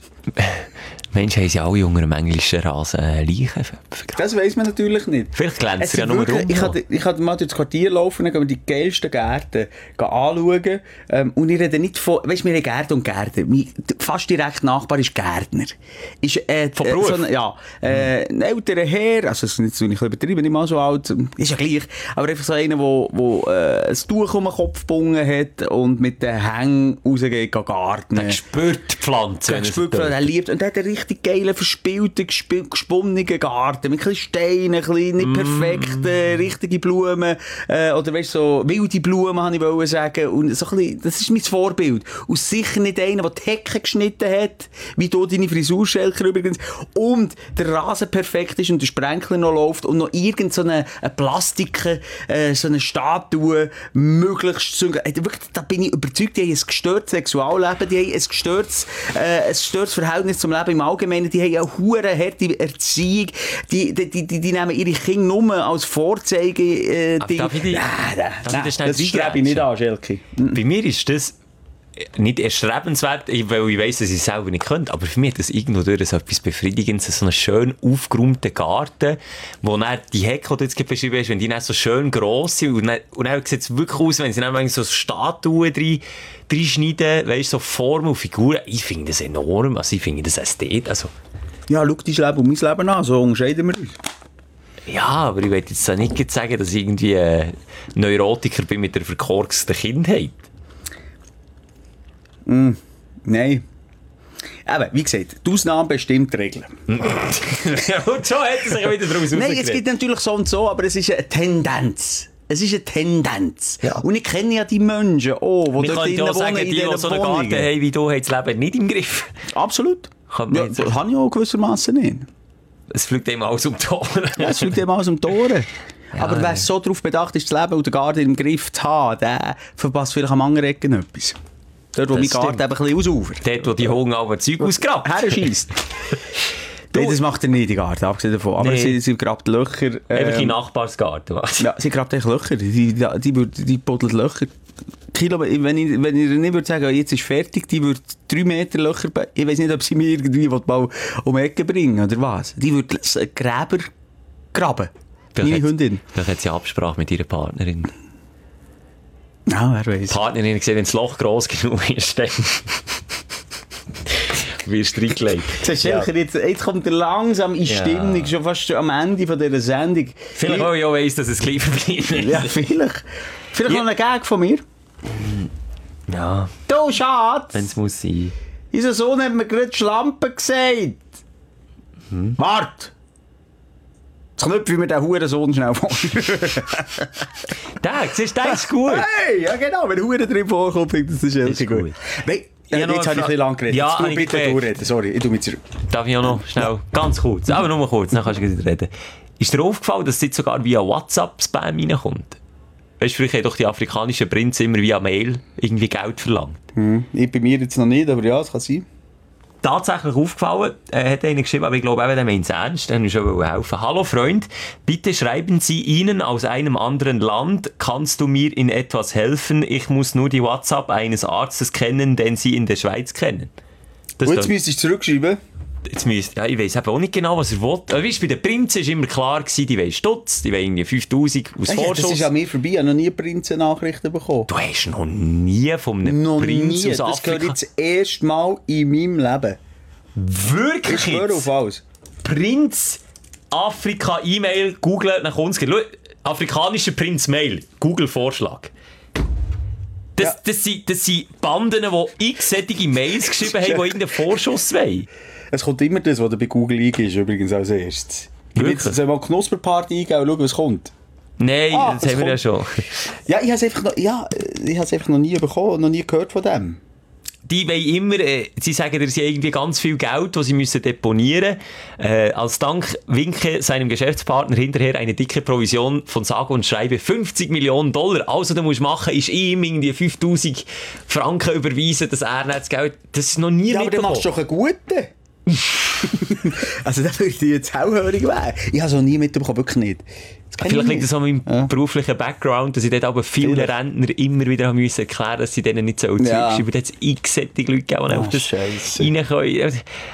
Mensch, haben sie alle unter einem englischen Rasen äh, Leichen vergraben?
Das weiss man natürlich nicht.
Vielleicht glänzt
Es
er ja
sind
nur
wirklich-
rum.
Ich kann, ich kann mal durch das Quartier laufen, dann gehen wir die geilsten Gärten anschauen. Ähm, und ich rede nicht von, weißt du, wir haben Gärten und Gärten. Mein fast direkt Nachbar ist Gärtner. Ist, äh,
Von
äh,
Beruf?
so ein, ja, äh, ein älterer Herr, also das ist nicht so, ich übertrieben, nicht mal so alt, ist ja gleich, aber einfach so einer, der wo, wo, äh, ein Tuch um den Kopf gebunden hat und mit den Hängen rausgeht, garten.
Er spürt die Pflanze. wenn er sie
Gespült,
tut.
er liebt. Und er hat einen richtig geilen, verspielten, gesp- gesponnenen Garten. Mit ein bisschen Steinen, ein bisschen nicht perfekt, äh, richtige Blumen, äh, oder weißt du, so wilde Blumen, habe ich wollen sagen. Und so ein bisschen, das ist mein Vorbild. Und sicher nicht einer, der die Hecke geschnitten hat, wie du deine Frisur, Schelker, übrigens. Und der Rasen perfekt ist und der Sprenkler noch läuft und noch irgend so eine, eine Plastik, äh, so eine Statue möglichst zu... Äh, wirklich, da bin ich überzeugt, die haben ein gestörtes Sexualleben, die haben ein gestörtes, äh, ein gestörtes Verhältnis zum Leben im Allgemeinen, die haben eine hure harte Erziehung, die, die, die, die, die nehmen ihre Kinder nur als Vorzeige... Äh,
Aber
die,
darf ich die-
nein, nein,
darf ich
nein,
das schnell
das strebe ich nicht an, Schelke.
Bei mir ist das nicht erstrebenswert, weil ich weiss, dass ich es selber nicht könnte, aber für mich hat das irgendwo durch so etwas Befriedigendes, so einen schön aufgeräumten Garten, wo dann die Hecke, die du jetzt gerade beschrieben hast, wenn die dann so schön gross sind und dann, und dann sieht es wirklich aus, wenn sie dann so Statuen drin, reinschneiden, weißt du, so Formen und Figuren. Ich finde das enorm, also ich finde das ästhetisch, also
Ja, schau dein Leben und mein Leben an, so unterscheiden wir uns.
ja, aber ich will jetzt nicht gerade sagen, dass ich irgendwie ein Neurotiker bin mit der verkorksten Kindheit.
Nein. Eben, wie gesagt, die Ausnahme bestimmt die Regel.
Und schon hat er sich wieder daraus
Nein, es
rausgeredet.
gibt natürlich so und so, aber es ist eine Tendenz. Es ist eine Tendenz.
Ja.
Und ich kenne ja die Menschen, oh, die
Man
dort
könnte
drinnen
auch sagen,
wohnen,
die,
in
die
diesen
so einen Garten
Wohnungen.
haben wie du, haben das Leben nicht im Griff.
Absolut.
Kann man
Ja,
jetzt
das
sagen.
habe ich auch gewissermaßen nicht.
Es fliegt einem alles um die Ohren.
Ja, es fliegt eben alles um die Ohren. Aber wer
ja.
so darauf bedacht ist, das Leben und den Garten im Griff zu haben, der verpasst vielleicht am anderen Ecken etwas. Dort, wo
Das
mein Garten
stimmt.
eben ein bisschen ausufert.
Dort, wo die Hunger aber Zeug ausgrabt.
Her scheisst. Nein, das macht er nicht, die Garten, abgesehen davon. Aber
Nee.
sie, sie grabt Löcher.
Einfach in
ähm,
Nachbarsgarten, was?
Ja, sie grabt echt Löcher. Die, die, die, die, die buddelt Löcher. Kilo, wenn ich, wenn ich nicht würde sagen, jetzt ist fertig, die würde drei Meter Löcher, be- ich weiß nicht, ob sie mir irgendwie mal um die Ecke bringen, oder was? Die würde Gräber graben. Meine
Vielleicht hat-
Hündin.
Vielleicht hat sie Absprache mit ihrer Partnerin.
Ja, wer weiß.
Die Partnerin hat gesehen, wenn das Loch gross genug ist, dann wirst du reingelegt.
Siehst du, Schelker, jetzt, jetzt kommt er langsam in
Ja.
Stimmung, schon fast am Ende von dieser Sendung.
Vielleicht auch ich auch weiss, dass es gleich verbleibt.
Ja, vielleicht. Vielleicht
Ja.
noch ein Gag von mir.
Ja,
Du, Schatz!
wenn es muss sein.
Unser Sohn hat mir gerade Schlampe gesagt.
Hm?
Wart! Jetzt knüpfe mir den Hurensohn schnell vor.
Der, siehst du, der ist gut.
Hey, ja genau, wenn Huren drin vorkommt, finde ich das ist
Ist
gut.
gut.
Nein,
Ich
äh,
habe noch
jetzt
eine
habe ich ein bisschen
Frage.
lang geredet.
Ja,
Jetzt
habe
du
ich
bitte
gemerkt.
durchreden. Sorry, ich tu mich zurück.
Darf ich auch noch schnell, ganz kurz, aber nur kurz, dann kannst du gleich reden. Ist dir aufgefallen, dass es jetzt sogar via WhatsApp-Spam reinkommt? Weißt du, früher haben doch die afrikanischen Prinzen immer via Mail irgendwie Geld verlangt.
Hm. Ich bei mir jetzt noch nicht, aber ja, es kann sein.
Tatsächlich aufgefallen, äh, hat einer geschrieben, aber ich glaube, der meint es ernst, dann schon helfen. Hallo Freund, bitte schreiben Sie Ihnen aus einem anderen Land, kannst du mir in etwas helfen? Ich muss nur die WhatsApp eines Arztes kennen, den Sie in der Schweiz kennen. Das
Und jetzt
dann-
müsstest du zurückschreiben.
Jetzt müsst, ja, ich weiss eben auch nicht genau, was er will. Aber weißt, bei den Prinzen war immer klar, gewesen, die wollen Stutz, die wollen irgendwie fünftausend aus
Ja, das
Vorschuss.
ist an mir vorbei, ich habe noch nie Prinzen-Nachrichten bekommen.
Du hast noch nie von einem
Noch
Prinz
nie,
aus
das gehört
Afrika...
jetzt das erste Mal in meinem Leben.
Wirklich
Ich schwöre
jetzt?
auf alles.
Prinz Afrika E-Mail, Google, dann kommt's. Schau, afrikanischer Prinz Mail, Google-Vorschlag. Das,
Ja.
das, sind, das sind Banden, die x solche Mails geschrieben haben, die irgendeinen Vorschuss wollen.
Es kommt immer das, was du bei Google eingibst, übrigens als erstes. Ich will
Wirklich?
jetzt soll mal Knusperparty eingeben und schauen, was kommt.
Nein,
Ah,
das
es
haben wir ja
kommt-
schon.
Ja, ich habe es einfach noch, ja, ich habe es einfach noch nie bekommen, noch nie gehört von dem.
die wollen immer, äh, sie sagen, dass sie irgendwie ganz viel Geld, das sie müssen deponieren. Äh, als Dank winke seinem Geschäftspartner hinterher eine dicke Provision von sage und schreibe fünfzig Millionen Dollar. Also, du musst machen, ist ihm irgendwie fünftausend Franken überweisen, dass er nicht das Geld, das ist noch nie
ja, aber du
mitbekommen.
machst doch einen guten. Also, da würde ich jetzt hellhörig werden. Ich habe es noch nie mitbekommen, wirklich nicht.
Vielleicht liegt es an meinem
ja.
beruflichen Background, dass ich dort aber vielen
Vielleicht.
Rentner immer wieder haben müssen erklären, dass sie denen nicht so
Ja.
Zeug schreiben. Da hat es x-sättige Leute gegeben, die
Oh,
auf das
Scheisse.
rein können.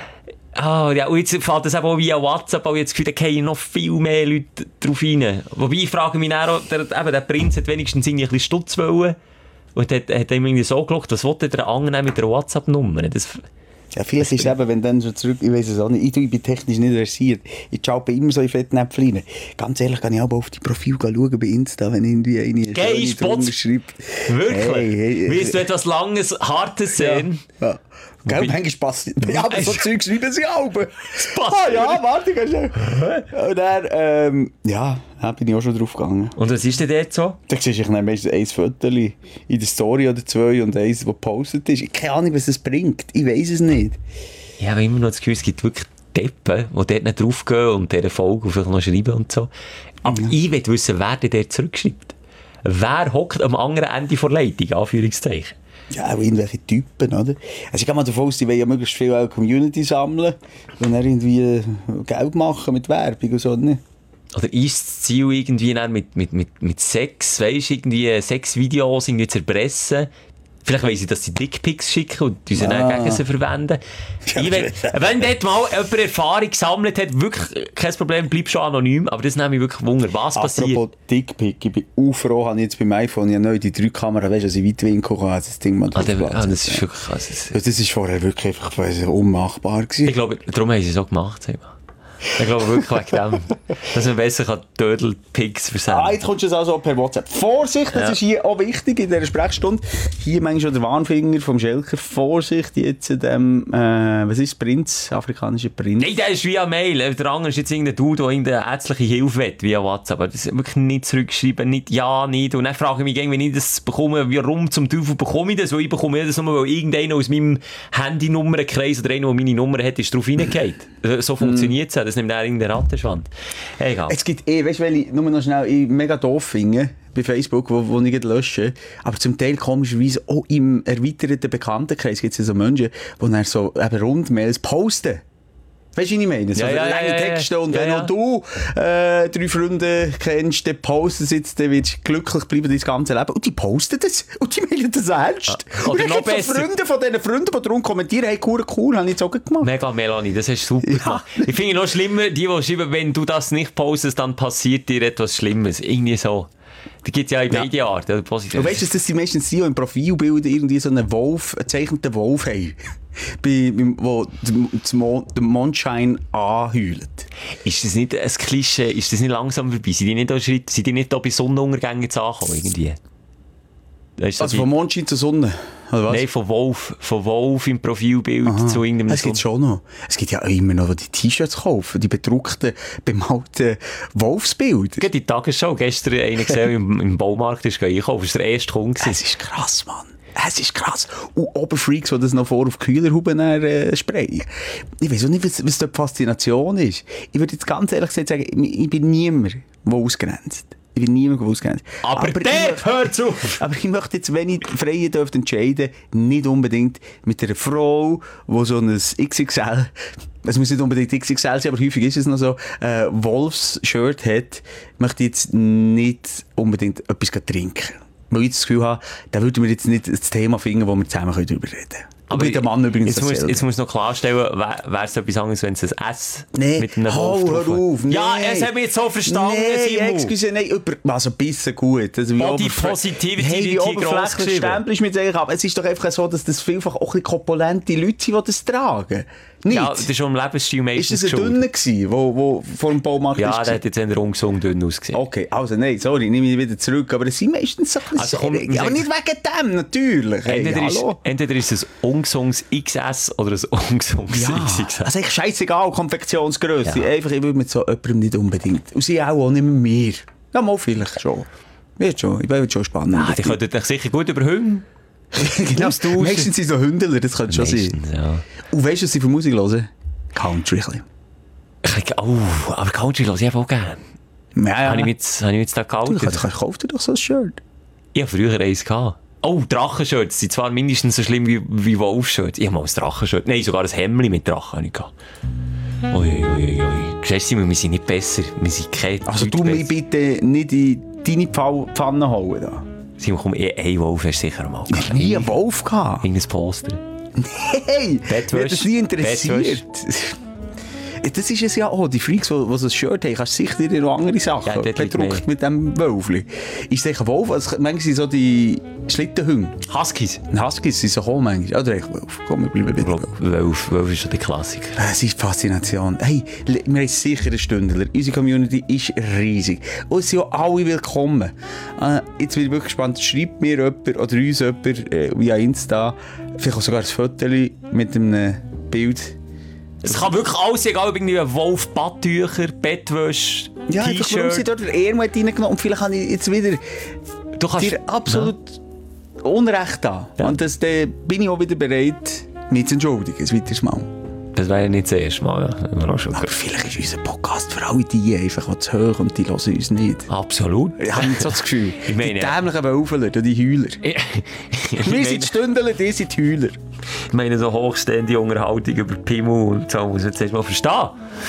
Ah, ja, und jetzt fällt das auch via WhatsApp, aber jetzt das Gefühl, da gehen noch viel mehr Leute drauf rein. Wobei, ich frage mich dann auch, der, eben, der Prinz hat wenigstens irgendwie ein bisschen Stutz wollen. Und hat, hat ihm irgendwie so geschaut, was wollte der angenehm mit der WhatsApp-Nummer? Das,
Ja, vieles ist eben, wenn dann schon zurück, ich weiss es auch nicht, ich bin technisch nicht versiert. Ich schaue immer so in Fettnäpfchen rein. Ganz ehrlich, kann ich aber auf die Profile schauen bei Insta, wenn irgendwie eine
Geil, Spots.
schreibt.
Wirklich?
Hey, hey,
Willst du etwas Langes, Hartes sehen?
Ja. ja. Gell,
Wobei-
manchmal passt ja, aber so Zeug schreiben sie auch.
passt
Ah ja, warte, kannst du. Und dann, ähm, ja, da bin ich auch schon drauf gegangen.
Und was ist denn dort so?
Da siehst du, ich nehme meistens ein Foto in der Story oder zwei und eins, das gepostet ist. Ich habe keine Ahnung, was das bringt. Ich weiss es nicht.
Ich habe immer noch das Gefühl, es gibt wirklich Deppen, die dort nicht draufgehen und dieser Folge vielleicht noch schreiben und so. Aber ja. ich will wissen, wer der dort zurückschreibt. Wer hockt am anderen Ende der Leitung, Anführungszeichen.
Ja, auch irgendwelche Typen, oder? Also ich gehe mal davon aus, die wollen ja möglichst viel auch Community sammeln und dann irgendwie Geld machen mit Werbung und so, ne?
Oder ist das Ziel irgendwie dann mit, mit, mit, mit Sex, weisst du, irgendwie Sexvideos irgendwie zu erpressen? Vielleicht weiss ich, dass sie Dickpics schicken und die sie dann
Ah.
gegen sie verwenden. Ich will, wenn dort mal jemand Erfahrung gesammelt hat, wirklich kein Problem, bleib schon anonym, aber das nehme ich wirklich Wunder. Was passiert?
Apropos Dickpick, ich bin auch froh, habe ich jetzt beim iPhone ja neu die drei Kameras, weißt du, dass ich Weitwinkel kann, das Ding mal
Ah, der,
drauf
ah, das ist
ja.
wirklich krass. Das,
Ja, das ist vorher wirklich einfach weiss, unmachbar gewesen.
ich glaube, darum haben sie es so gemacht. Sag mal. Ich glaube wirklich wegen dem, dass man besser kann Dödel-Pics versenden
Ah, jetzt kommst du es also per WhatsApp. Vorsicht, das
Ja.
ist hier auch wichtig in dieser Sprechstunde. Hier manchmal schon der Warnfinger vom Schelker. Vorsicht jetzt dem, äh, was ist Prinz? Afrikanischer Prinz.
Nein, der ist via Mail. Der andere ist jetzt irgendein Dude, der irgendeine ärztliche Hilfe will, via WhatsApp. Aber das wirklich nicht zurückschreiben, nicht ja, nicht. Und dann frage ich mich, wenn ich das bekomme, warum zum Teufel bekomme ich das? Weil ich bekomme das nur, weil irgendeiner aus meinem Handynummernкreis oder einer, der meine Nummer hat, ist drauf reingegangen. So funktioniert es. Das nimmt dann irgendeinen Rattenschwanz. Hey, egal.
Es gibt eh, weißt du, weil ich nur noch schnell ich mega doof finde, bei Facebook, wo, wo ich nicht lösche, aber zum Teil komischerweise auch im erweiterten Bekanntenkreis gibt es ja so Menschen, die dann so eben Rundmails posten. Weißt du, was ich meine? So
Ja, ja,
lange
ja, ja,
Texte und
ja,
wenn
ja.
auch du äh, drei Freunde kennst, dann postest du jetzt, dann wirst du glücklich bleiben dein ganze Leben. Und die posten das und die mailen das ernst.
Ah,
Und
oder
dann
noch
gibt es
besser.
so Freunde von diesen Freunden, die darum kommentieren, hey, cool, cool, habe ich jetzt auch gemacht.
Mega, Melanie, das hast du super gemacht. Ich finde noch schlimmer, die, die schreiben, wenn du das nicht postest, dann passiert dir etwas Schlimmes. Irgendwie so. Da gibt es ja in beiden Arten.
Und weißt du, dass das die meisten die, die im Profilbild irgendwie so einen Wolf, einen gezeichneten Wolf haben, bei, bei, wo der Mon- der Mondschein anheult.
Ist das nicht ein Klischee? Ist das nicht langsam vorbei? Sind die nicht da, Schritt, sind die nicht da bei Sonnenuntergängen zu ankommen? Irgendwie? Weißt du,
Also
die-
vom Mondschein zur Sonne, oder was?
Nein, von Wolf. Von Wolf im Profilbild
Aha.
zu irgendeinem
Es gibt schon noch. Es gibt ja auch immer noch, die T-Shirts kaufen, die bedruckten, bemalten Wolfsbilder.
Gerade die Tagesschau. Gestern einer gesehen, im, im Baumarkt ist einkaufen. Das war der erste Kunde.
Es ist krass, Mann. Es ist krass. Und Oberfreaks, die das noch vor auf Kühlerhuben äh, sprayen. Ich weiß auch nicht, was, was da die Faszination ist. Ich würde jetzt ganz ehrlich gesagt sagen, ich, ich bin niemand, der ausgrenzt. Ich bin niemand, der ausgrenzt.
Aber,
ich
der
möchte-
hört auf!
Aber ich möchte jetzt, wenn ich frei dürfte entscheiden, nicht unbedingt mit einer Frau, die so ein X X L, es muss nicht unbedingt X X L sein, aber häufig ist es noch so, äh, Wolfs-Shirt hat, möchte ich jetzt nicht unbedingt etwas trinken. Weil ich das Gefühl habe, da würden wir jetzt nicht das Thema finden, wo wir zusammen darüber reden können. Aber der Mann übrigens
jetzt muss,
dasselbe.
jetzt muss noch klarstellen, wäre es etwas anderes, wenn es ein S
Nee,
mit einem
hau,
Wolf
hör
drauf wäre?
auf, nee.
Ja, es hat mich jetzt so verstanden,
Nee,
Simon.
excuse, nein, über, also ein bisschen gut. Also, wie
Body
oberflä-
Positivity
hey, wie
wird hier gross
oberflächlich
geschrieben.
stempelst du mit sich ab. Es ist doch einfach so, dass das vielfach auch ein bisschen korpulente Leute sind, die das tragen. Nicht?
Ja, das ist schon im Lebensstil
ist
meistens
das ein
schuld.
Dünner gewesen, wo, wo vor dem Baumarkt
Ja,
ist?
der hat jetzt eher ungesund dünn ausgesehen.
Okay, also nein, sorry, nehme ich wieder zurück. Aber es sind meistens so ein
Also
bisschen
komm,
schwierig.
wir
Aber
sagen-
nicht wegen dem, natürlich. Hey,
Entweder, ist,
hallo.
entweder ist es ein ungesundes X S oder ein ungesundes
Ja,
X X S.
also ich scheißegal, Konfektionsgröße.
Ja.
Einfach, ich würde mit so jemandem nicht unbedingt. Und sie auch, auch nicht mit mir. Ja, mal vielleicht schon. Wird schon, ich bin schon spannend.
Ah, die könnten dich sicher gut überhöhen.
Genau,
Austauschen.
meistens sind so Hündeler, das könnte schon sein.
Meistens, ja.
Und weißt du, was sie für Musik hören? Country. ein bisschen.
Ich, oh, aber Country höre ich einfach auch gerne.
Ja, ja.
Habe ich mich jetzt, hab ich mich jetzt da
Du,
gehalten?
kannst, kannst, kauf dir doch so ein Shirt.
Ich hatte früher eins gehabt. Oh, Drachenshirts sind zwar mindestens so schlimm wie, wie Wolfshirts. Ich habe mal ein Drachenshirt. Nein, sogar ein Hemdli mit Drachen habe ich gehabt. Ui, ui, ui, ui. Siehst du, wir sind nicht besser. Wir sind keine
Also
Leute
du mich
besser.
bitte nicht in deine Pfau- Pfanne holen. Da.
Simon, komm, eh, ein Wolf hast du sicher mal
Ich habe nie einen Wolf gehabt.
Irgendein Poster.
Hey,
Bettwäsche.
mich hat das nie interessiert.
Bettwäsche.
Das ist es ja auch, die Freaks, die, die so ein Shirt haben, kannst du sicher dir noch andere Sachen
Ja, dort liegt
bedruckt mit dem Wölfli. Ist es ein Wolf? Also, manchmal sind so die Schlittenhunde.
Huskies.
Ein Huskies sind so gekommen manchmal. Oder echt Wolf. Komm, wir bleiben
Ich
bei
glaube,
Wolf.
Wolf, Wolf ist schon der Klassiker.
Das ist die Faszination. Hey, wir haben sicher einen Stündler. Unsere Community ist riesig. Und es sind auch alle willkommen. Äh, jetzt bin ich wirklich gespannt. Schreibt mir jemand oder uns jemand äh, via Insta, vielleicht auch sogar ein Foto mit einem Bild.
Es kann wirklich alles, egal ob irgendwie ein Wolf, Badtücher, Bettwäsche,
Ja, einfach warum sie
T-Shirt.
dort den Ärmel reingenommen und vielleicht habe ich jetzt wieder
Du kannst...
dir absolut Unrecht da.
Ja.
Und das, dann bin ich auch wieder bereit, mich zu entschuldigen, ein weiteres Mal.
Das wäre ja nicht das erste Mal, ja. Haben wir auch schon
Aber
gehört.
vielleicht ist unser Podcast für alle die einfach auch zu hoch und die hören uns nicht.
Absolut.
Ich habe nicht so das Gefühl.
Ich meine,
die dämlichen Wölfeler, die Heuler.
Ich, ich,
Wir
meine,
sind die Stündler, die sind die Heuler.
ich meine, so hochstehende Unterhaltung über Pimmel und so muss man jetzt erst mal verstehen.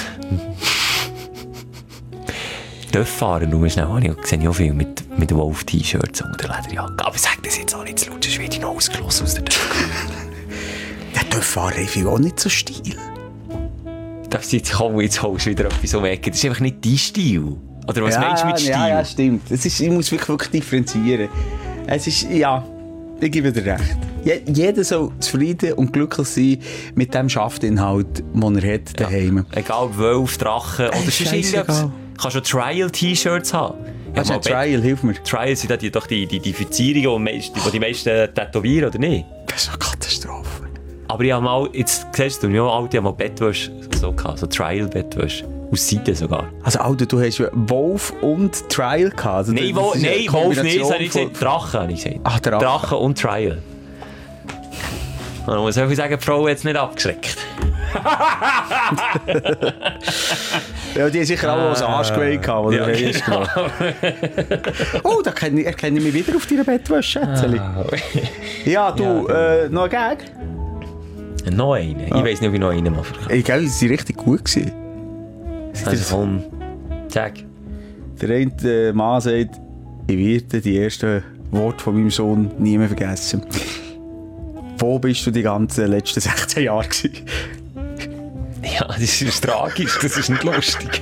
Dörffahren, nur schnell, habe ich sehe ich auch viel mit, mit Wolf-T-Shirts und der Lederjacke. Aber sag das jetzt auch nicht zu laut, sonst werde ich noch ausgeschlossen aus der Dörfer.
Der Dörffahrer ist auch nicht so Stil.
Das ist jetzt, komm, jetzt holst du wieder etwas um die Ecke. Das ist einfach nicht dein Stil. Oder was meinst du mit Stil?
Ja, ja, stimmt. Es ist, ich muss wirklich, wirklich differenzieren. Es ist, ja, ich gebe dir recht. Je, jeder soll zufrieden und glücklich sein mit dem Schaftinhalt, den er hat daheim.
Egal, Wolf, Drachen oder sonst
scheißegal.
irgendetwas. Du kannst schon Trial-T-Shirts haben. Ich
Also
hab
ein
mal
Trial, hilf mir.
Trials sind die, doch die, die, die Verzierungen, die die, die meisten tätowieren, oder nicht?
Das ist eine Katastrophe.
Aber ich habe mal, jetzt siehst du, ja, alt, ich habe mal Bettwäsche so gehabt, so Trial-Bettwäsche. Aus Seite sogar.
Also Alter, du hast ja Wolf und Trial gehabt. Also
Nein,
das
Wo,
ist eine
nein Wolf nicht, das habe ich
Kombination
gesagt. Drachen habe ich gesagt.
Ach, Drachen.
Drachen und Trial. Und dann muss ich sagen, die Frau hat es nicht abgeschreckt.
von- Ja, die haben sicher alle was Arschgeweih gehabt, oder?
Ja,
Ja,
genau.
Oh, da erkenne ich, erkenne ich mich wieder auf deiner Bettwäsche, Schätzeli. Ja, du, äh, noch ein Gag?
Noch einen. Ich weiss nicht, ob ich noch einen mache.
Ich glaube, sie waren richtig gut gewesen.
Also komm, sag.
Der eine äh, Mann sagt, ich werde die ersten Worte von meinem Sohn nie mehr vergessen. Wo bist du die ganzen letzten sechzehn Jahre gewesen?
Ja, das ist tragisch, das ist nicht lustig.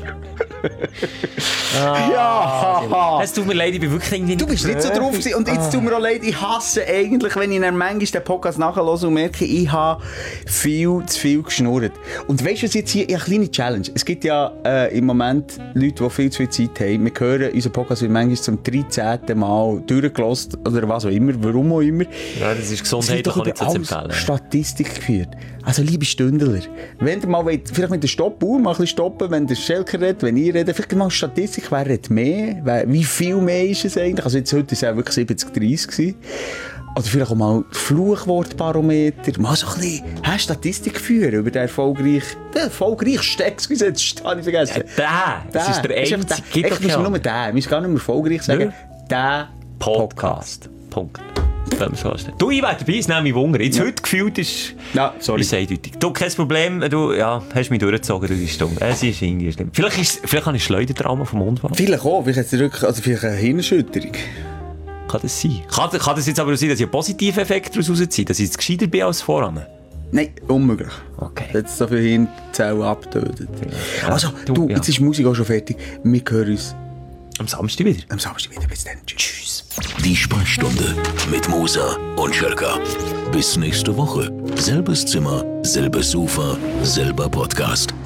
Ja!
Es tut mir leid, ich bin wirklich irgendwie
Du bist nicht so drauf gewesen. Und jetzt tut mir auch leid, ich hasse eigentlich, wenn ich dann manchmal den Podcast nachhöre und merke, ich habe viel zu viel geschnurrt. Und weißt du, was jetzt hier, ich habe eine kleine Challenge. Es gibt ja äh, im Moment Leute, die viel zu viel Zeit haben. Wir hören unseren Podcast manchmal zum dreizehnten Mal durchgelassen oder was auch immer, warum auch immer.
Ja, das ist
Es wird
gesundheitlich
doch
auch nicht so
über
zu
alles
empfehlen.
Statistik geführt. Also, liebe Stündler, wenn ihr mal wollt, vielleicht mit der Stoppuhr mal ein bisschen stoppen, wenn der Schelker redet, wenn ihr redet, vielleicht mal Statistik, wer redet mehr, wer, wie viel mehr ist es eigentlich? Also jetzt heute war es auch wirklich siebzig dreißig gewesen. Oder vielleicht auch mal Fluchwortbarometer, mal so ein bisschen hä, Statistik führen über den erfolgreich, den erfolgreichsten, excuse, jetzt habe ich vergessen.
Der, das ist der
einfach
einzige,
der.
gibt
Ich muss
doch
nur
keinen.
den, wir müssen gar nicht mehr erfolgreich sagen, der
Podcast. Punkt. Wenn man so anstellt. Du, ich werde dabei, es nimmt mich Wunder. Jetzt
Ja.
heute gefühlt ist...
Ja, sorry.
Ist eindeutig. Du, kein Problem, du ja, hast mich durchgezogen durch die Stunde. Es ist irgendwie schlimm. Vielleicht, ist, vielleicht habe ich Schleudertrauma vom Unfall.
Vielleicht auch, vielleicht, hat's wirklich- also vielleicht eine Hirnerschütterung.
Kann das sein? Kann, kann das jetzt aber sein, dass ich einen positiven Effekt daraus rausziehe? Dass ich jetzt gescheiter bin als voran?
Nein, unmöglich.
Okay.
Jetzt so viele Hirnzellen abgetötet. Also,
du,
du,
ja.
jetzt ist die Musik auch schon fertig. Wir hören uns
Am Samstag wieder.
am Samstag wieder. Bis dann. Tschüss.
Die Sprechstunde mit Musa und Schelka. Bis nächste Woche. Selbes Zimmer, selbes Sofa, selber Podcast.